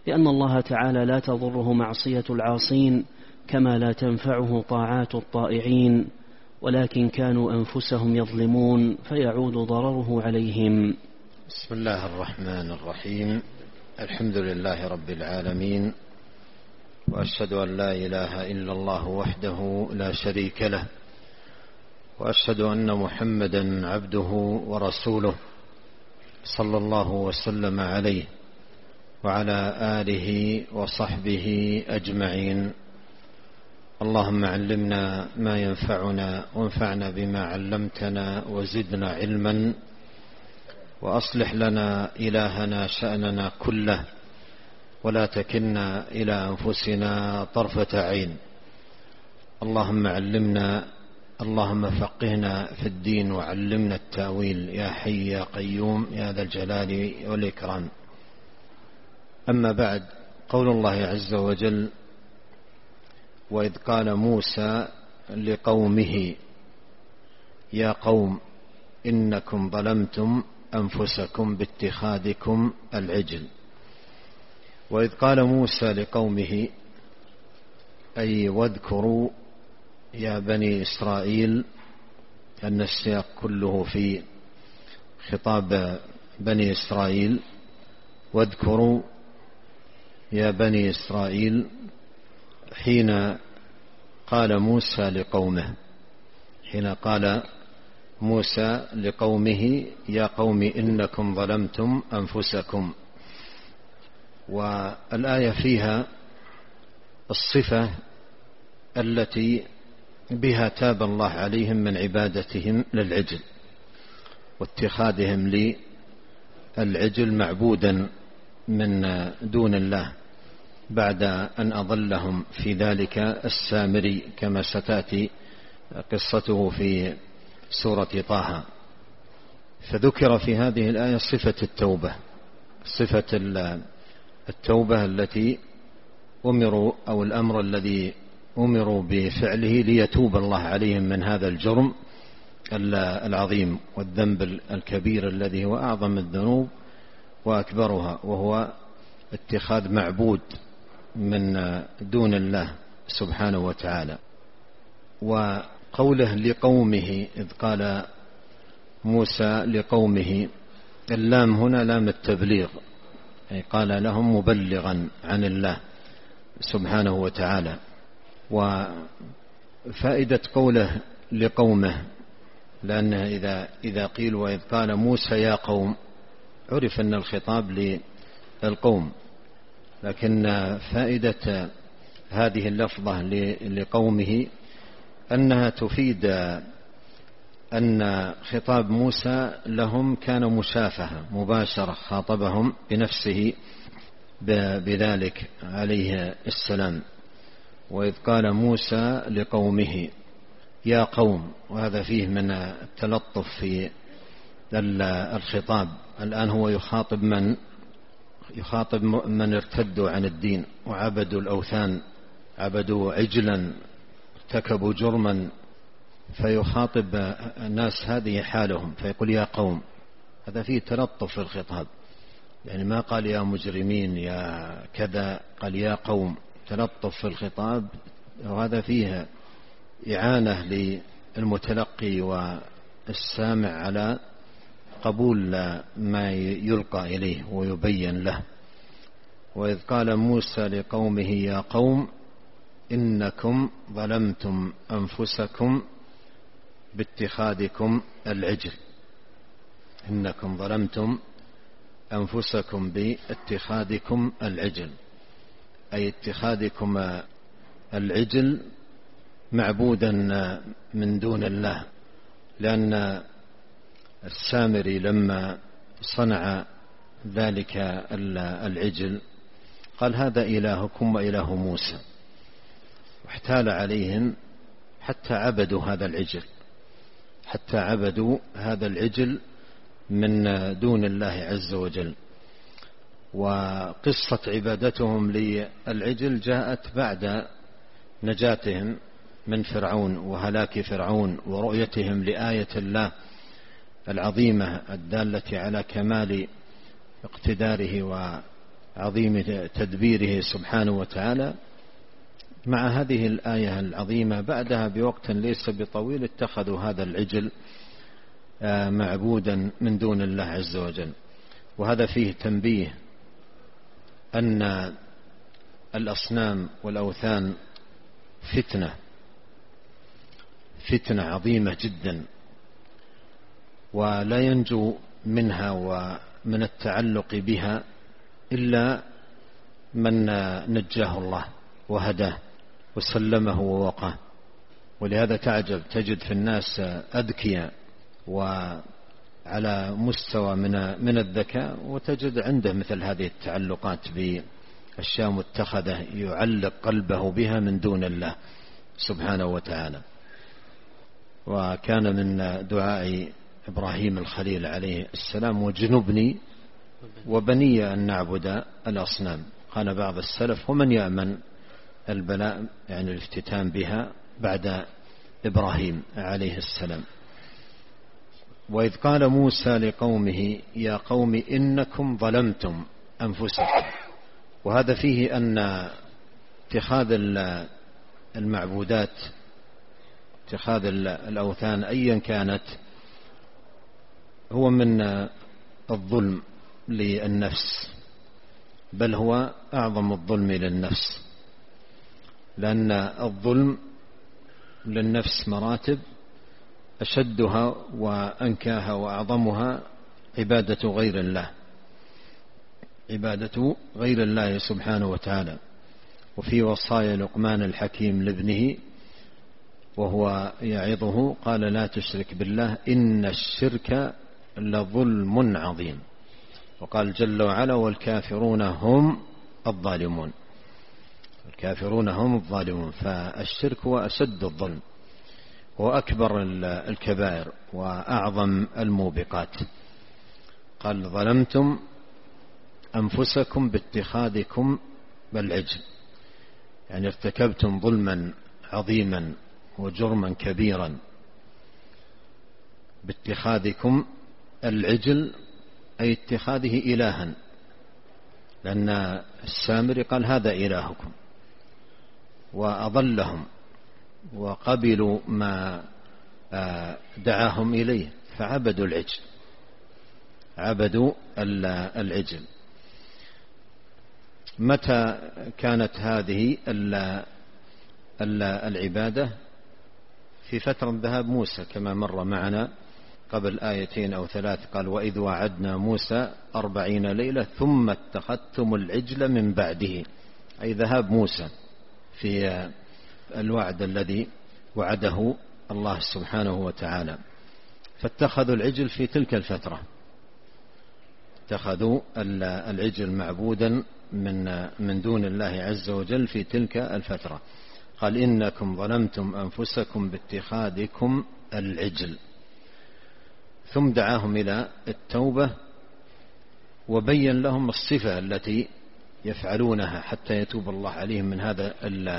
لأن الله تعالى لا تضره معصية العاصين كما لا تنفعه طاعات الطائعين، ولكن كانوا أنفسهم يظلمون فيعود ضرره عليهم. بسم الله الرحمن الرحيم. الحمد لله رب العالمين، وأشهد أن لا إله إلا الله وحده لا شريك له، وأشهد أن محمدا عبده ورسوله صلى الله وسلم عليه وعلى آله وصحبه أجمعين. اللهم علمنا ما ينفعنا وانفعنا بما علمتنا وزدنا علما، وأصلح لنا إلهنا شأننا كله ولا تكلنا إلى أنفسنا طرفة عين. اللهم علمنا، اللهم فقهنا في الدين وعلمنا التأويل يا حي يا قيوم يا ذا الجلال والإكرام. أما بعد، قول الله عز وجل: وإذ قال موسى لقومه يا قوم إنكم ظلمتم أنفسكم باتخاذكم العجل. وإذ قال موسى لقومه أي واذكروا يا بني إسرائيل، أن السياق كله في خطاب بني إسرائيل. واذكروا يا بني إسرائيل حين قال موسى لقومه، حين قال موسى لقومه يا قوم إنكم ظلمتم أنفسكم. والآية فيها الصفة التي بها تاب الله عليهم من عبادتهم للعجل واتخاذهم للعجل معبودا من دون الله، بعد أن أضلهم في ذلك السامري كما ستأتي قصته في سورة طه. فذكر في هذه الآية صفة التوبة، صفة التوبة التي أمروا، أو الأمر الذي أمروا بفعله ليتوب الله عليهم من هذا الجرم العظيم والذنب الكبير الذي هو أعظم الذنوب وأكبرها، وهو اتخاذ معبود من دون الله سبحانه وتعالى. وقوله لقومه، إذ قال موسى لقومه، اللام هنا لام التبليغ، أي قال لهم مبلغا عن الله سبحانه وتعالى. وفائدة قوله لقومه، لأنه إذا قيل وإذ قال موسى يا قوم عرف أن الخطاب للقوم، لكن فائدة هذه اللفظة لقومه أنها تفيد أن خطاب موسى لهم كان مشافهة مباشرة، خاطبهم بنفسه بذلك عليه السلام. وإذ قال موسى لقومه يا قوم، وهذا فيه من التلطف في الخطاب. الآن هو يخاطب من ارتدوا عن الدين وعبدوا الأوثان، عبدوا عجلا، ارتكبوا جرما، فيخاطب الناس هذه حالهم فيقول يا قوم. هذا فيه تلطف في الخطاب، يعني ما قال يا مجرمين يا كذا، قال يا قوم، تلطف في الخطاب. وهذا فيه إعانة للمتلقي والسامع على قبول ما يلقى إليه ويبين له. وإذ قال موسى لقومه يا قوم إنكم ظلمتم أنفسكم باتخاذكم العجل، إنكم ظلمتم أنفسكم باتخاذكم العجل، أي اتخاذكم العجل معبودا من دون الله. لأن السامري لما صنع ذلك العجل قال هذا إلهكم وإله موسى، واحتال عليهم حتى عبدوا هذا العجل، حتى عبدوا هذا العجل من دون الله عز وجل. وقصة عبادتهم للعجل جاءت بعد نجاتهم من فرعون وهلاك فرعون ورؤيتهم لآية الله العظيمة الدالة على كمال اقتداره عظيم تدبيره سبحانه وتعالى، مع هذه الآية العظيمة بعدها بوقت ليس بطويل اتخذوا هذا العجل معبودا من دون الله عز وجل. وهذا فيه تنبيه أن الأصنام والأوثان فتنة عظيمة جدا، ولا ينجو منها ومن التعلق بها إلا من نجاه الله وهداه وسلمه ووقاه. ولهذا تعجب تجد في الناس أذكياء وعلى مستوى من الذكاء، وتجد عنده مثل هذه التعلقات بالأشياء متخذة يعلق قلبه بها من دون الله سبحانه وتعالى. وكان من دعاء إبراهيم الخليل عليه السلام: وجنبني وبني أن نعبد الأصنام. قال بعض السلف: ومن يأمن البلاء، يعني الافتتان بها بعد إبراهيم عليه السلام. وإذ قال موسى لقومه: يا قوم إنكم ظلمتم أنفسكم. وهذا فيه أن اتخاذ المعبودات، اتخاذ الأوثان أيا كانت، هو من الظلم للنفس، بل هو أعظم الظلم للنفس، لأن الظلم للنفس مراتب، أشدها وأنكاها وأعظمها عبادة غير الله، عبادة غير الله سبحانه وتعالى. وفي وصايا لقمان الحكيم لابنه وهو يعظه قال: لا تشرك بالله إن الشرك لظلم عظيم. وقال جل وعلا: والكافرون هم الظالمون. الكافرون هم الظالمون. فالشرك هو أشد الظلم، هو أكبر الكبائر وأعظم الموبقات. قال: ظلمتم أنفسكم باتخاذكم بالعجل، يعني ارتكبتم ظلما عظيما وجرما كبيرا باتخاذكم العجل، أي اتخاذه إلها، لأن السامري قال: هذا إلهكم، وأضلهم وقبلوا ما دعاهم إليه فعبدوا العجل، عبدوا العجل. متى كانت هذه العبادة؟ في فترة ذهاب موسى كما مر معنا قبل آيتين أو ثلاث. قال: وإذ وعدنا موسى 40 ليلة ثم اتخذتم العجل من بعده، أي ذهاب موسى في الوعد الذي وعده الله سبحانه وتعالى. فاتخذوا العجل في تلك الفترة، اتخذوا العجل معبودا من دون الله عز وجل في تلك الفترة. قال: إنكم ظلمتم أنفسكم باتخاذكم العجل. ثم دعاهم إلى التوبة وبين لهم الصفة التي يفعلونها حتى يتوب الله عليهم من هذا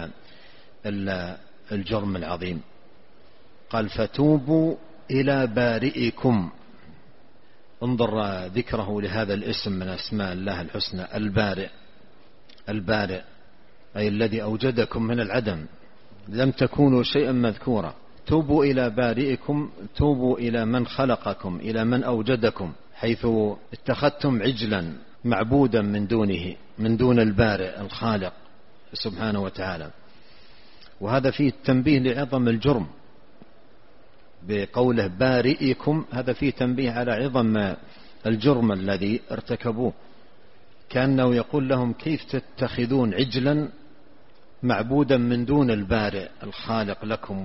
الجرم العظيم. قال: فتوبوا إلى بارئكم. انظر ذكره لهذا الاسم من أسماء الله الحسنى، البارئ. البارئ أي الذي أوجدكم من العدم، لم تكونوا شيئا مذكورا. توبوا إلى بارئكم، توبوا إلى من خلقكم، إلى من أوجدكم، حيث اتخذتم عجلا معبودا من دونه، من دون البارئ الخالق سبحانه وتعالى. وهذا فيه التنبيه لعظم الجرم بقوله بارئكم، هذا فيه تنبيه على عظم الجرم الذي ارتكبوه. كأنه يقول لهم: كيف تتخذون عجلا معبودا من دون البارئ الخالق لكم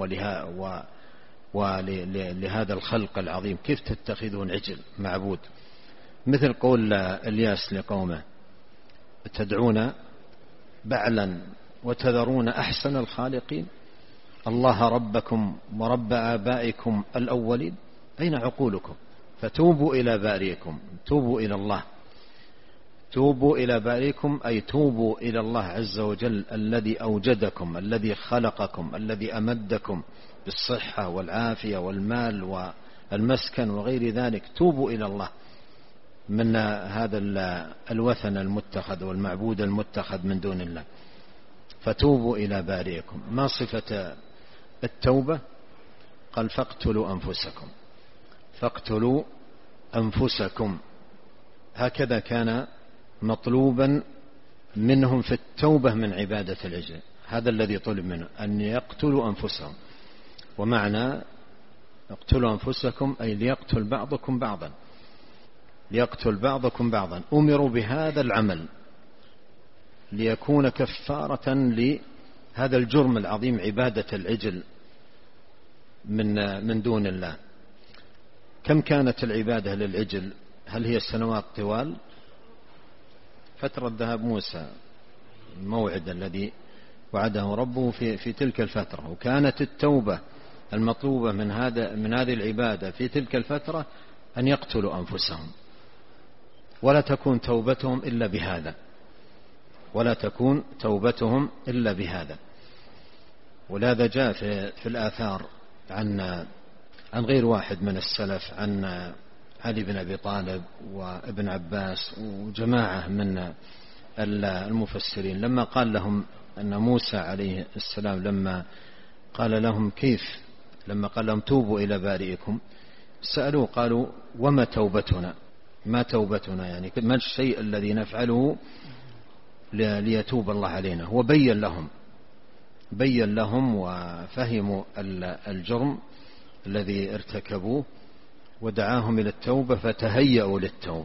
ولهذا الخلق العظيم؟ كيف تتخذون عجل معبود؟ مثل قول الياس لقومه: تدعون بعلا وتذرون أحسن الخالقين، الله ربكم ورب آبائكم الأولين، أين عقولكم؟ فتوبوا إلى بارئكم، توبوا إلى الله، توبوا إلى بارئكم، أي توبوا إلى الله عز وجل الذي أوجدكم، الذي خلقكم، الذي أمدكم بالصحة والعافية والمال والمسكن وغير ذلك. توبوا إلى الله من هذا الوثن المتخذ والمعبود المتخذ من دون الله. فتوبوا إلى بارئكم. ما صفة التوبة؟ قال فاقتلوا أنفسكم. فاقتلوا أنفسكم. هكذا كان مطلوبا منهم في التوبة من عبادة العجل. هذا الذي طلب منه، أن يقتلوا أنفسهم. ومعنى اقتلوا أنفسكم أي ليقتل بعضكم بعضا، ليقتل بعضكم بعضا. أمروا بهذا العمل ليكون كفارة لهذا الجرم العظيم، عبادة العجل من دون الله. كم كانت العبادة للعجل؟ هل هي سنوات طوال؟ فترة ذهاب موسى، الموعد الذي وعده ربه في تلك الفترة. وكانت التوبة المطلوبة من هذه العبادة في تلك الفترة أن يقتلوا أنفسهم، ولا تكون توبتهم إلا بهذا، ولا تكون توبتهم إلا بهذا. ولهذا جاء في الآثار عن غير واحد من السلف، عن علي بن أبي طالب وابن عباس وجماعة من المفسرين، لما قال لهم أن موسى عليه السلام لما قال لهم كيف، لما قال لهم توبوا إلى بارئكم، سألوه قالوا وما توبتنا؟ ما توبتنا يعني ما الشيء الذي نفعله ليتوب الله علينا؟ هو بين لهم وفهموا الجرم الذي ارتكبوه ودعاهم إلى التوبة، فتهيأوا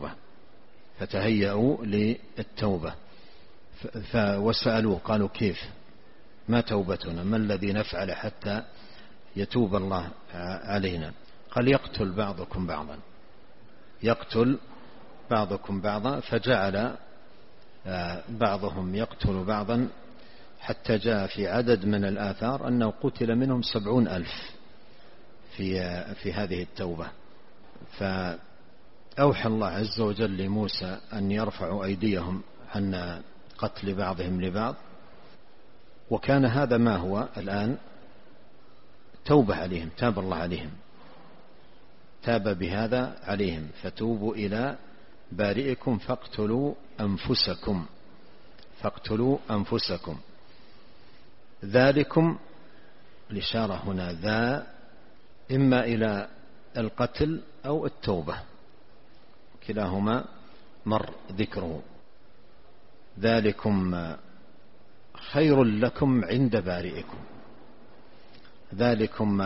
للتوبة. وسألوه قالوا كيف؟ ما توبتنا؟ ما الذي نفعل حتى يتوب الله علينا؟ قال يقتل بعضكم بعضا، يقتل بعضكم بعضا. فجعل بعضهم يقتل بعضا حتى جاء في عدد من الآثار أنه قتل منهم 70,000 في هذه التوبة. فأوحى الله عز وجل لموسى أن يرفعوا أيديهم عن قتل بعضهم لبعض. وكان هذا ما هو الآن توبة عليهم، تاب الله عليهم، تاب بهذا عليهم. فتوبوا إلى بارئكم فاقتلوا أنفسكم، فاقتلوا أنفسكم. ذلكم الإشارة هنا ذا إما إلى القتل أو التوبة، كلاهما مر ذكره. ذلكم خير لكم عند بارئكم. ذلكم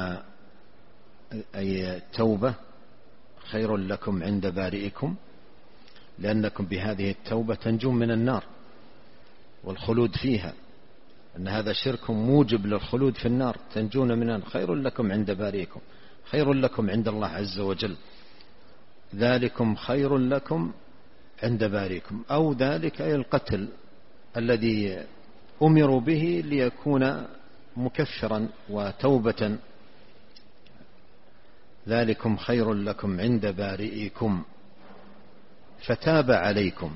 أي التوبة خير لكم عند بارئكم، لأنكم بهذه التوبة تنجون من النار والخلود فيها، أن هذا شرك موجب للخلود في النار، تنجون من النار. خير لكم عند بارئكم، خير لكم عند الله عز وجل. ذلكم خير لكم عند بارئكم. أو ذلك أي القتل الذي أمروا به ليكون مكفرا وتوبة. ذلكم خير لكم عند بارئكم فتاب عليكم،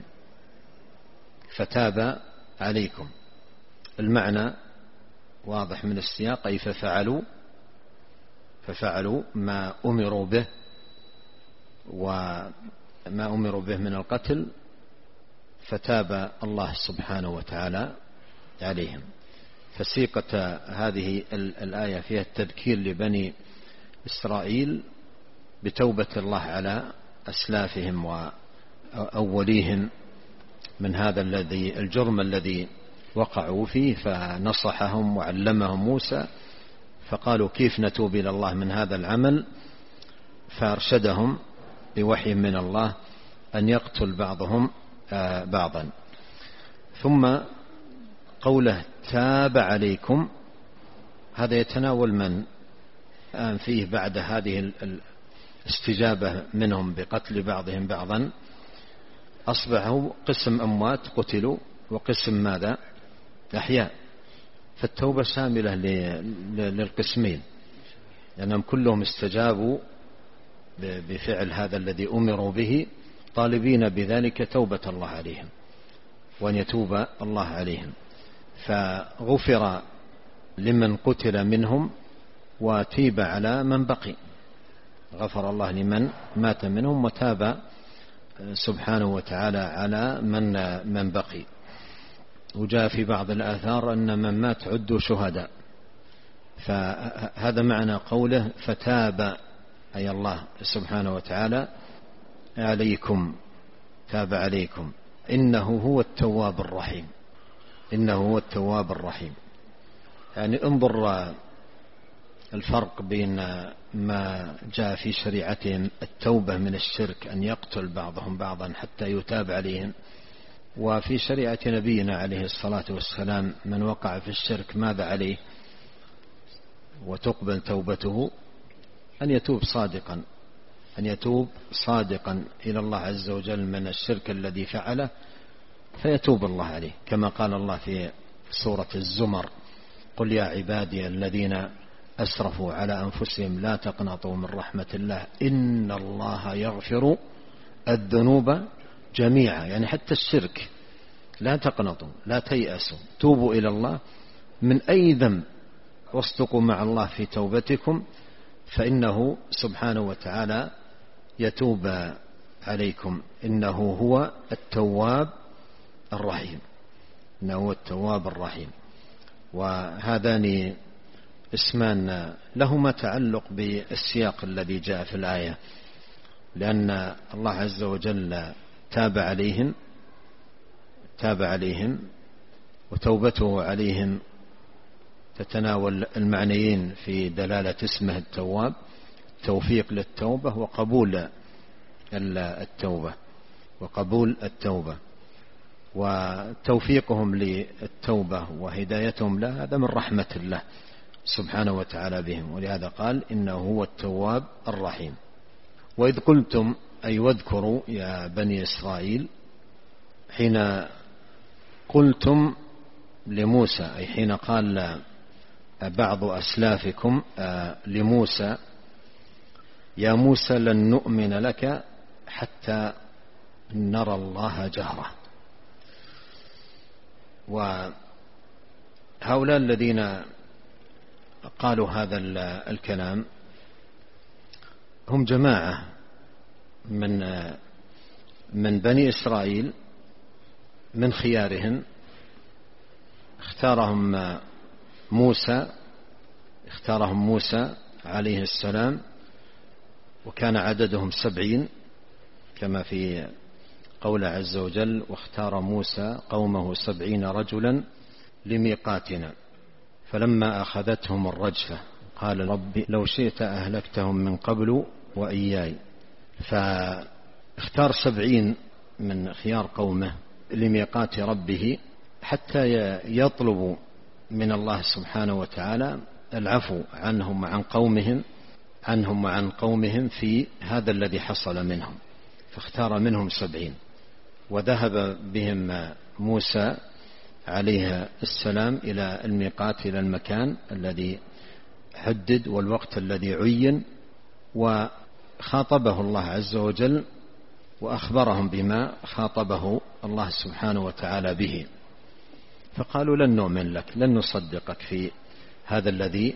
فتاب عليكم. المعنى واضح من السياق، أي ففعلوا ما أمروا به، وما أمروا به من القتل، فتاب الله سبحانه وتعالى عليهم. فسيقة هذه الآية فيها التذكير لبني إسرائيل بتوبة الله على أسلافهم وأوليهم من هذا الجرم الذي وقعوا فيه. فنصحهم وعلمهم موسى، فقالوا كيف نتوب إلى الله من هذا العمل؟ فأرشدهم بوحي من الله أن يقتل بعضهم بعضا. ثم قوله تاب عليكم، هذا يتناول من فيه بعد هذه الاستجابة منهم بقتل بعضهم بعضا أصبحوا قسم أموات قتلوا وقسم ماذا؟ أحياء. فالتوبة شاملة للقسمين، لأنهم كلهم استجابوا بفعل هذا الذي أمروا به، طالبين بذلك توبة الله عليهم وأن يتوب الله عليهم. فغفر لمن قتل منهم وتيب على من بقي، غفر الله لمن مات منهم وتاب سبحانه وتعالى على من بقي. وجاء في بعض الآثار أن من مات عدوا شهداء، فهذا معنى قوله فتاب، أي الله سبحانه وتعالى عليكم، تاب عليكم، إنه هو التواب الرحيم، إنه هو التواب الرحيم. يعني انظر الفرق بين ما جاء في شريعتهم التوبة من الشرك، أن يقتل بعضهم بعضا حتى يتاب عليهم، وفي شريعة نبينا عليه الصلاة والسلام من وقع في الشرك ماذا عليه وتقبل توبته؟ أن يتوب صادقا، أن يتوب صادقا إلى الله عز وجل من الشرك الذي فعله فيتوب الله عليه، كما قال الله في سورة الزمر: قل يا عبادي الذين أسرفوا على أنفسهم لا تقنطوا من رحمة الله إن الله يغفر الذنوب جميعا. يعني حتى الشرك لا تقنطوا، لا تيأسوا، توبوا إلى الله من أي ذنب واصدقوا مع الله في توبتكم، فإنه سبحانه وتعالى يتوب عليكم، إنه هو التواب الرحيم، إنه هو التواب الرحيم. وهذان اسمان لهما تعلق بالسياق الذي جاء في الآية، لأن الله عز وجل تاب عليهم وتوبته عليهم تتناول المعنيين في دلالة اسمه التواب: توفيق للتوبة وقبول التوبة، وتوفيقهم للتوبة وهدايتهم لها هذا من رحمة الله سبحانه وتعالى بهم، ولهذا قال إنه هو التواب الرحيم. وإذ قلتم، أي واذكروا يا بني إسرائيل، حين قلتم لموسى، أي حين قال بعض أسلافكم لموسى: يا موسى لن نؤمن لك حتى نرى الله جهرة. وهؤلاء الذين قالوا هذا الكلام هم جماعة من بني إسرائيل، من خيارهم اختارهم موسى عليه السلام، وكان عددهم 70 كما في قول عز وجل: واختار موسى قومه 70 رجلا لميقاتنا فلما أخذتهم الرجفة قال رب لو شئت أهلكتهم من قبل وإياي. فاختار 70 من خيار قومه لميقات ربه حتى يطلبوا من الله سبحانه وتعالى العفو عنهم وعن قومهم في هذا الذي حصل منهم، فاختار منهم 70. وذهب بهم موسى عليه السلام إلى الميقات، إلى المكان الذي حدد والوقت الذي عين، وخاطبه الله عز وجل وأخبرهم بما خاطبه الله سبحانه وتعالى به، فقالوا لن نؤمن لك، لن نصدقك في هذا الذي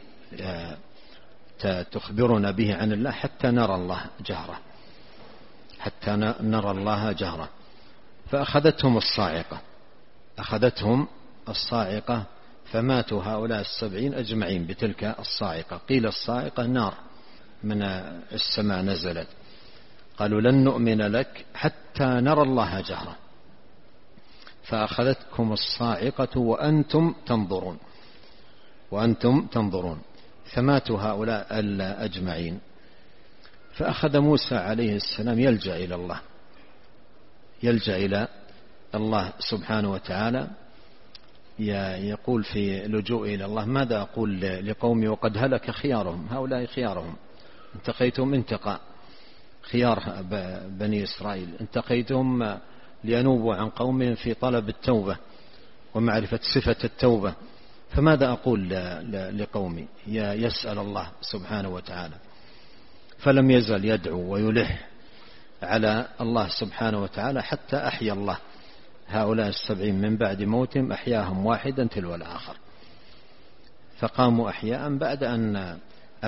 تخبرنا به عن الله حتى نرى الله جهرة. فأخذتهم الصاعقة فماتوا هؤلاء 70 أجمعين بتلك الصاعقة. قيل الصاعقة نار من السماء نزلت. قالوا لن نؤمن لك حتى نرى الله جهرة، فأخذتكم الصاعقة وأنتم تنظرون فماتوا هؤلاء أجمعين. فأخذ موسى عليه السلام يلجأ إلى الله سبحانه وتعالى، يقول في لجوء إلى الله: ماذا أقول لقومي وقد هلك خيارهم؟ هؤلاء خيارهم، انتقيتهم انتقى خيار بني إسرائيل، انتقيتهم لينوبوا عن قومهم في طلب التوبة ومعرفة صفة التوبة، فماذا أقول لقومي؟ يسأل الله سبحانه وتعالى. فلم يزل يدعو ويلح على الله سبحانه وتعالى حتى أحيا الله هؤلاء 70 من بعد موتهم، أحياهم واحدا تلو الآخر، فقاموا أحياء بعد أن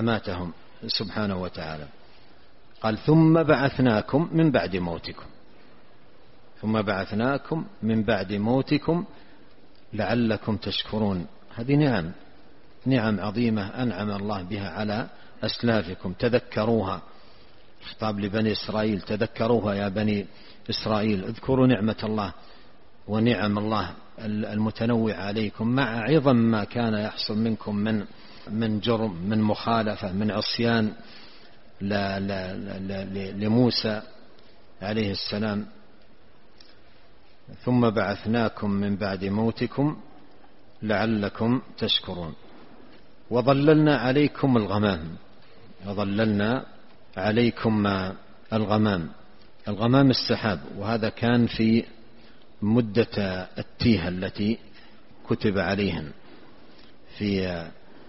أماتهم سبحانه وتعالى. قال: ثم بعثناكم من بعد موتكم، ثم بعثناكم من بعد موتكم لعلكم تشكرون. هذه نعم عظيمة أنعم الله بها على أسلافكم، تذكروها. خطاب لبني إسرائيل، تذكروها يا بني إسرائيل، اذكروا نعمة الله ونعم الله المتنوع عليكم مع عظم ما كان يحصل منكم من جرم، من مخالفة، من عصيان لموسى عليه السلام. ثم بعثناكم من بعد موتكم لعلكم تشكرون. وظللنا عليكم الغمام، وظللنا عليكم الغمام. الغمام السحاب، وهذا كان في مدة التيهة التي كتب عليهم في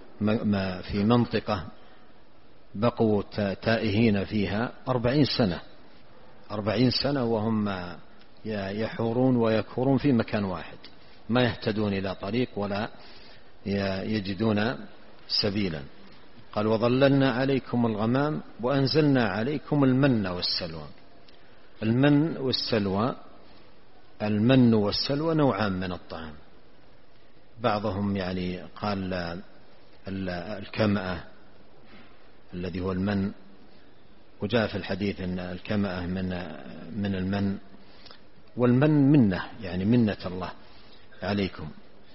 منطقة بقوا تائهين فيها 40 سنة وهم يحورون ويكورون في مكان واحد، ما يهتدون إلى طريق ولا يجدون سبيلا. قال وظللنا عليكم الغمام وأنزلنا عليكم المن والسلوى. المن والسلوى نوعان من الطعام، بعضهم يعني قال الكمأة الذي هو المن، وجاء في الحديث أن الكمأة من المن، والمن منة يعني منة الله عليكم.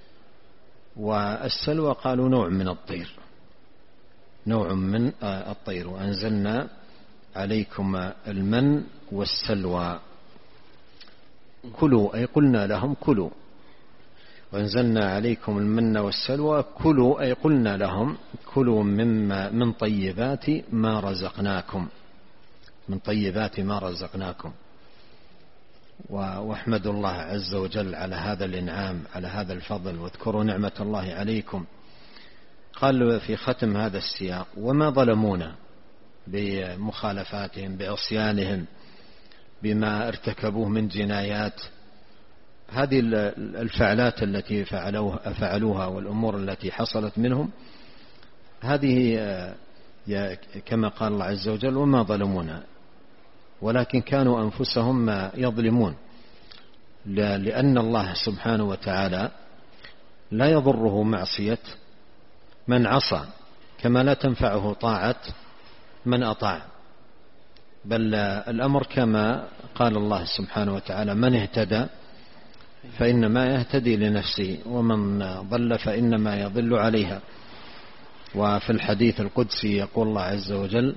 والسلوى قالوا نوع من الطير، نوع من الطير. وأنزلنا عليكم المن والسلوى كلوا، أي قلنا لهم كلوا. وأنزلنا عليكم المن والسلوى كلوا، أي قلنا لهم كلوا من طيبات ما رزقناكم، من طيبات ما رزقناكم. واحمدوا الله عز وجل على هذا الإنعام، على هذا الفضل، واذكروا نعمة الله عليكم. قال في ختم هذا السياق وما ظلمونا بمخالفاتهم، بعصيانهم، بما ارتكبوه من جنايات. هذه الفعلات التي فعلوها والأمور التي حصلت منهم، هذه كما قال الله عز وجل وما ظلمونا، ولكن كانوا أنفسهم يظلمون، لأن الله سبحانه وتعالى لا يضره معصية من عصى، كما لا تنفعه طاعة من أطاع. بل الأمر كما قال الله سبحانه وتعالى من اهتدى فإنما يهتدي لنفسه، ومن ضل فإنما يضل عليها. وفي الحديث القدسي يقول الله عز وجل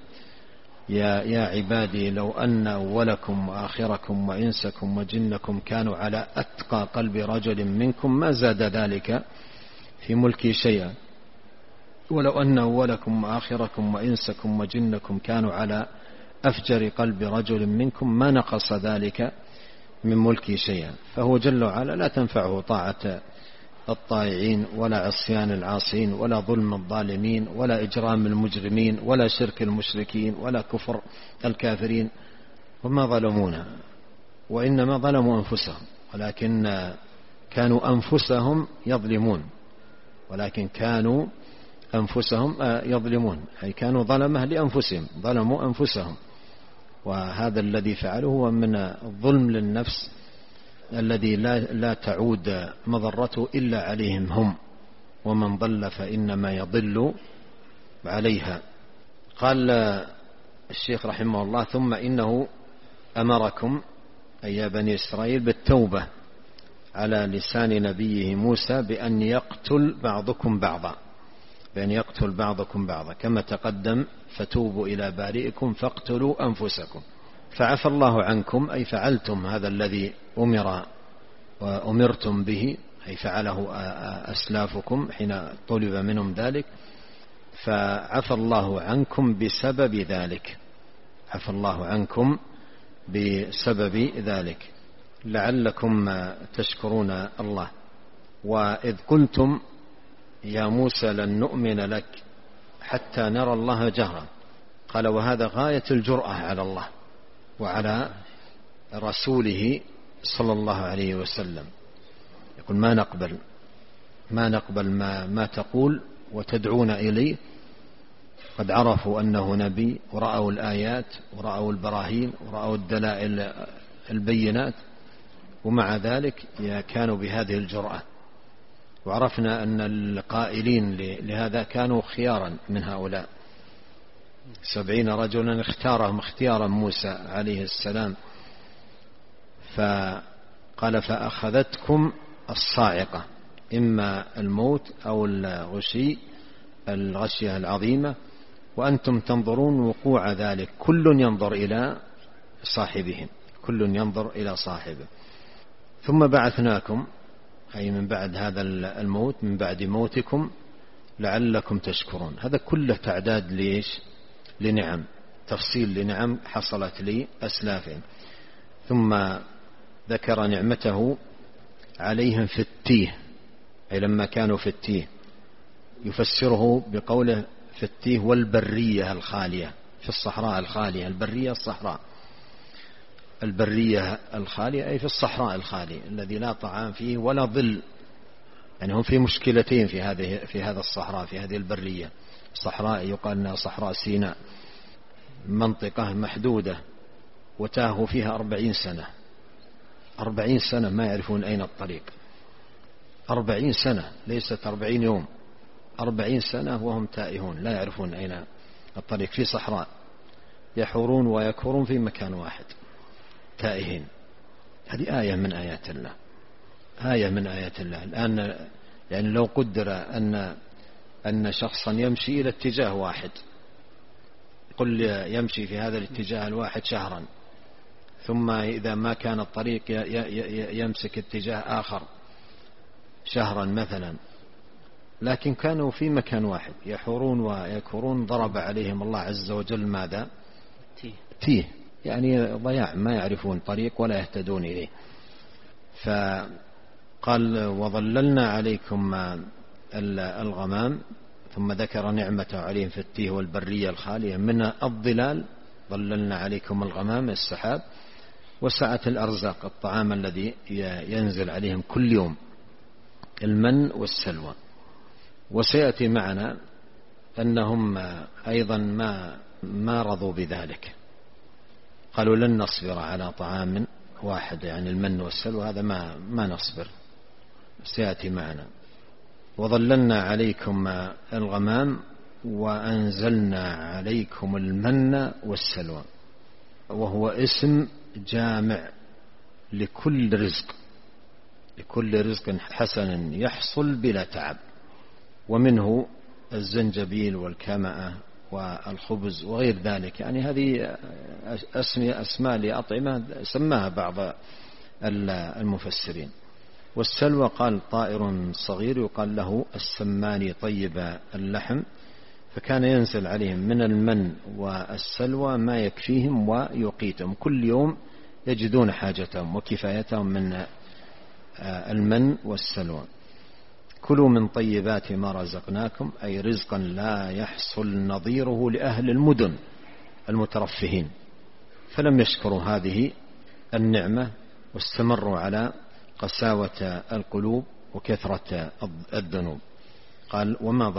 يا عبادي لو أن أولكم وآخركم وإنسكم وجنكم كانوا على أتقى قلب رجل منكم ما زاد ذلك في ملكي شيئا، ولو أن أولكم وآخركم وإنسكم وجنكم كانوا على أفجر قلب رجل منكم ما نقص ذلك من ملكي شيئا. فهو جل وعلا لا تنفعه طاعة الطائعين، ولا عصيان العاصين، ولا ظلم الظالمين، ولا إجرام المجرمين، ولا شرك المشركين، ولا كفر الكافرين. وما ظلمونا، وإنما ظلموا أنفسهم، ولكن كانوا أنفسهم يظلمون، ولكن كانوا أنفسهم يظلمون، أي كانوا ظلمة لأنفسهم، ظلموا أنفسهم. وهذا الذي فعله هو من الظلم للنفس الذي لا تعود مضرته إلا عليهم هم، ومن ضل فإنما يضل عليها. قال الشيخ رحمه الله ثم إنه أمركم أي يا بني إسرائيل بالتوبة على لسان نبيه موسى بأن يقتل بعضكم بعضا، بأن يقتل بعضكم بعضا كما تقدم فتوبوا إلى بارئكم فاقتلوا أنفسكم. فعفى الله عنكم أي فعلتم هذا الذي أمرتم به، أي فعله أسلافكم حين طلب منهم ذلك، فعفى الله عنكم بسبب ذلك، عفى الله عنكم بسبب ذلك لعلكم تشكرون الله. وإذ قلتم يا موسى لن نؤمن لك حتى نرى الله جهرا، قال وهذا غاية الجرأة على الله وعلى رسوله صلى الله عليه وسلم. يقول ما نقبل ما تقول وتدعون إليه. قد عرفوا أنه نبي، ورأوا الآيات ورأوا البراهين ورأوا الدلائل البينات، ومع ذلك كانوا بهذه الجرأة. وعرفنا أن القائلين لهذا كانوا خيارا من هؤلاء 70 رجلا اختارهم اختيارا موسى عليه السلام. فقال فأخذتكم الصاعقة، إما الموت أو الغشية العظيمة، وأنتم تنظرون وقوع ذلك، كل ينظر إلى صاحبهم، كل ينظر إلى صاحبه. ثم بعثناكم، أي من بعد هذا الموت، من بعد موتكم لعلكم تشكرون. هذا كله تعداد ليش؟ لنعم، تفصيل لنعم حصلت لأسلافهم. ثم ذكر نعمته عليهم في التيه، أي لما كانوا في التيه، يفسره بقوله في التيه والبرية الخالية، في الصحراء الخالية. البرية الصحراء، البرية الخالية أي في الصحراء الخالية الذي لا طعام فيه ولا ظل. يعني هم في مشكلتين في هذا الصحراء، في هذه البرية. الصحراء يقال أنها صحراء سيناء، منطقة محدودة، وتاهوا فيها 40 سنة. 40 سنة ما يعرفون أين الطريق. 40 سنة، ليست 40 يوم، 40 سنة وهم تائهون لا يعرفون أين الطريق، في صحراء يحورون ويكورون في مكان واحد تائهين. هذه آية من آيات الله، آية من آيات الله. الآن يعني لو قدر أن شخصا يمشي إلى اتجاه واحد، قل يمشي في هذا الاتجاه الواحد شهرا، ثم إذا ما كان الطريق يمسك اتجاه آخر شهرا مثلا، لكن كانوا في مكان واحد يحورون ويكورون، ضرب عليهم الله عز وجل ماذا؟ تيه، يعني ضياع، ما يعرفون طريق ولا يهتدون إليه. فقال وظللنا عليكم الغمام، ثم ذكر نعمته عليهم في التيه والبرية الخالية من الظلال. ظللنا عليكم الغمام السحاب، وسعة الأرزاق الطعام الذي ينزل عليهم كل يوم، المن والسلوى. وسيأتي معنا أنهم أيضا ما رضوا بذلك، قالوا لن نصبر على طعام واحد، يعني المن والسلوى هذا ما نصبر. سيأتي معنا. وظللنا عليكم الغمام وأنزلنا عليكم المن والسلوى، وهو اسم جامع لكل رزق حسن يحصل بلا تعب، ومنه الزنجبيل والكمأة والخبز وغير ذلك. يعني هذه أسماء لأطعمة سماها بعض المفسرين. والسلوى قال طائر صغير يقال له السماني طيب اللحم، فكان ينزل عليهم من المن والسلوى ما يكفيهم ويقيتهم، كل يوم يجدون حاجتهم وكفايتهم من المن والسلوى. كلوا من طيبات ما رزقناكم، أي رزقا لا يحصل نظيره لأهل المدن المترفهين، فلم يشكروا هذه النعمة واستمروا على قساوة القلوب وكثرة الذنوب. قال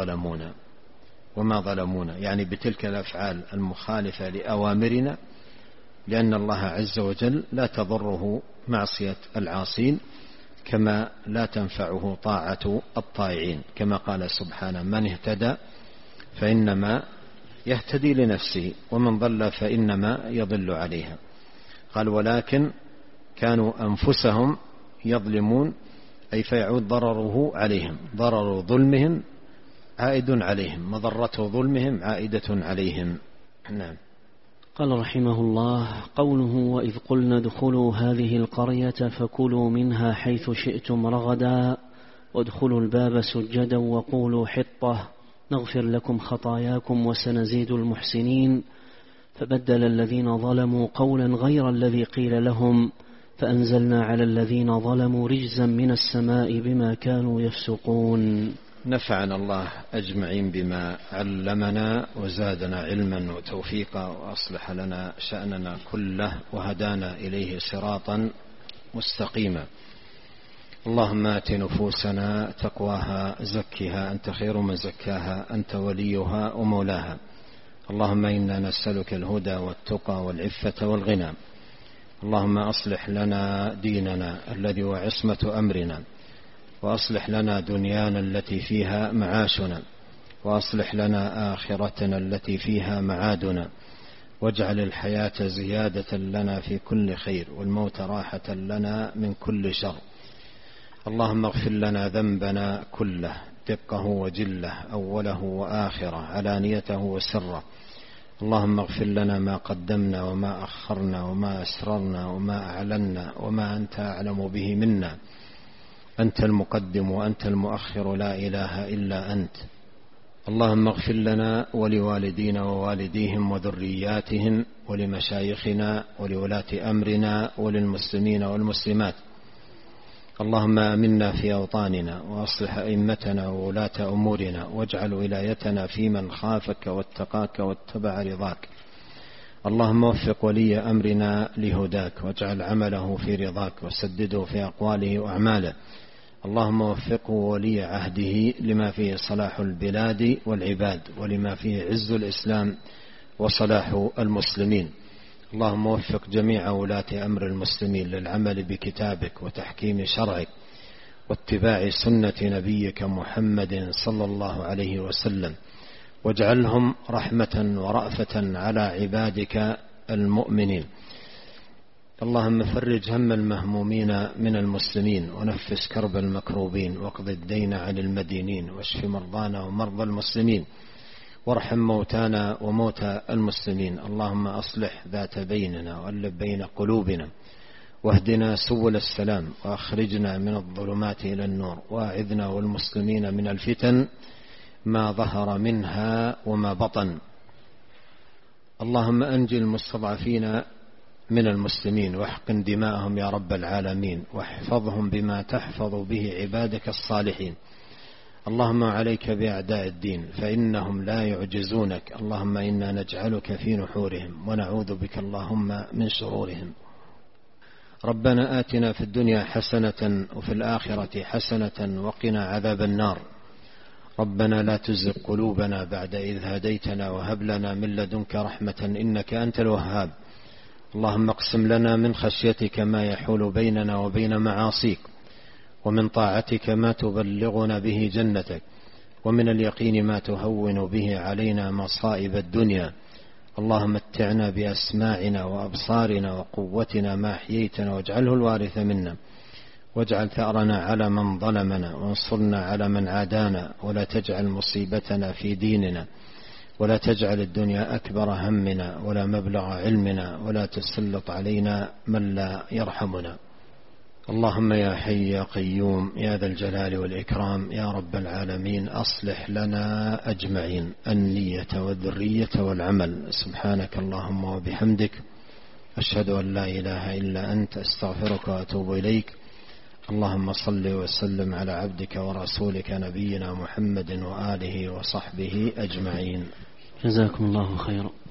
وما ظلمونا يعني بتلك الأفعال المخالفة لأوامرنا، لأن الله عز وجل لا تضره معصية العاصين كما لا تنفعه طاعة الطائعين، كما قال سبحانه من اهتدى فإنما يهتدي لنفسه ومن ضل فإنما يضل عليها. قال ولكن كانوا أنفسهم يظلمون، أي فيعود ضرره عليهم، ضرر ظلمهم عائد عليهم، مضرة ظلمهم عائدة عليهم. نعم. قال رحمه الله قوله وإذ قلنا ادخلوا هذه القرية فكلوا منها حيث شئتم رغدا وادخلوا الباب سجدا وقولوا حطة نغفر لكم خطاياكم وسنزيد المحسنين، فبدل الذين ظلموا قولا غير الذي قيل لهم فأنزلنا على الذين ظلموا رجزا من السماء بما كانوا يفسقون. نفعنا الله أجمعين بما علمنا وزادنا علما وتوفيقا وأصلح لنا شأننا كله وهدانا إليه صراطا مستقيما. اللهم آت نفوسنا تقواها زكها أنت خير من زكاها أنت وليها ومولاها. اللهم إنا نسألك الهدى والتقى والعفة والغنى. اللهم أصلح لنا ديننا الذي هو عصمة أمرنا، وأصلح لنا دنيانا التي فيها معاشنا، وأصلح لنا آخرتنا التي فيها معادنا، واجعل الحياة زيادة لنا في كل خير، والموت راحة لنا من كل شر. اللهم اغفر لنا ذنبنا كله، دقه وجله، أوله وآخره، علانيته وسره. اللهم اغفر لنا ما قدمنا وما أخرنا وما أسررنا وما أعلنا وما أنت أعلم به منا. أنت المقدم وأنت المؤخر، لا إله إلا أنت. اللهم اغفر لنا ولوالدينا ووالديهم وذرياتهم ولمشايخنا ولولاة أمرنا وللمسلمين والمسلمات. اللهم آمنا في أوطاننا، وأصلح أئمتنا وولاة أمورنا، واجعل ولايتنا في من خافك واتقاك واتبع رضاك. اللهم وفق ولي أمرنا لهداك، واجعل عمله في رضاك، وسدده في أقواله وأعماله. اللهم وفقه ولي عهده لما فيه صلاح البلاد والعباد، ولما فيه عز الإسلام وصلاح المسلمين. اللهم وفق جميع ولاة أمر المسلمين للعمل بكتابك وتحكيم شرعك واتباع سنة نبيك محمد صلى الله عليه وسلم، واجعلهم رحمة ورأفة على عبادك المؤمنين. اللهم فرج هم المهمومين من المسلمين، ونفس كرب المكروبين، واقض الدين عن المدينين، واشف مرضانا ومرضى المسلمين، وارحم موتانا وموتى المسلمين. اللهم أصلح ذات بيننا، وألف بين قلوبنا، واهدنا سبل السلام، وأخرجنا من الظلمات إلى النور، وأعذنا والمسلمين من الفتن ما ظهر منها وما بطن. اللهم أنجي المستضعفين من المسلمين، واحقن دماءهم يا رب العالمين، واحفظهم بما تحفظ به عبادك الصالحين. اللهم عليك بأعداء الدين، فإنهم لا يعجزونك. اللهم إنا نجعلك في نحورهم، ونعوذ بك اللهم من شرورهم. ربنا آتنا في الدنيا حسنة وفي الآخرة حسنة وقنا عذاب النار. ربنا لا تزغ قلوبنا بعد إذ هديتنا، وهب لنا من لدنك رحمة إنك أنت الوهاب. اللهم اقسم لنا من خشيتك ما يحول بيننا وبين معاصيك، ومن طاعتك ما تبلغنا به جنتك، ومن اليقين ما تهون به علينا مصائب الدنيا. اللهم متعنا بأسماعنا وأبصارنا وقوتنا ما أحييتنا، واجعله الوارث منا، واجعل ثأرنا على من ظلمنا، وانصرنا على من عادانا، ولا تجعل مصيبتنا في ديننا، ولا تجعل الدنيا أكبر همنا ولا مبلغ علمنا، ولا تسلط علينا من لا يرحمنا. اللهم يا حي يا قيوم يا ذا الجلال والإكرام يا رب العالمين، أصلح لنا أجمعين النية والذرية والعمل. سبحانك اللهم وبحمدك، أشهد أن لا إله إلا أنت، أستغفرك وأتوب إليك. اللهم صل وسلم على عبدك ورسولك نبينا محمد وآله وصحبه أجمعين. جزاكم الله خيرا.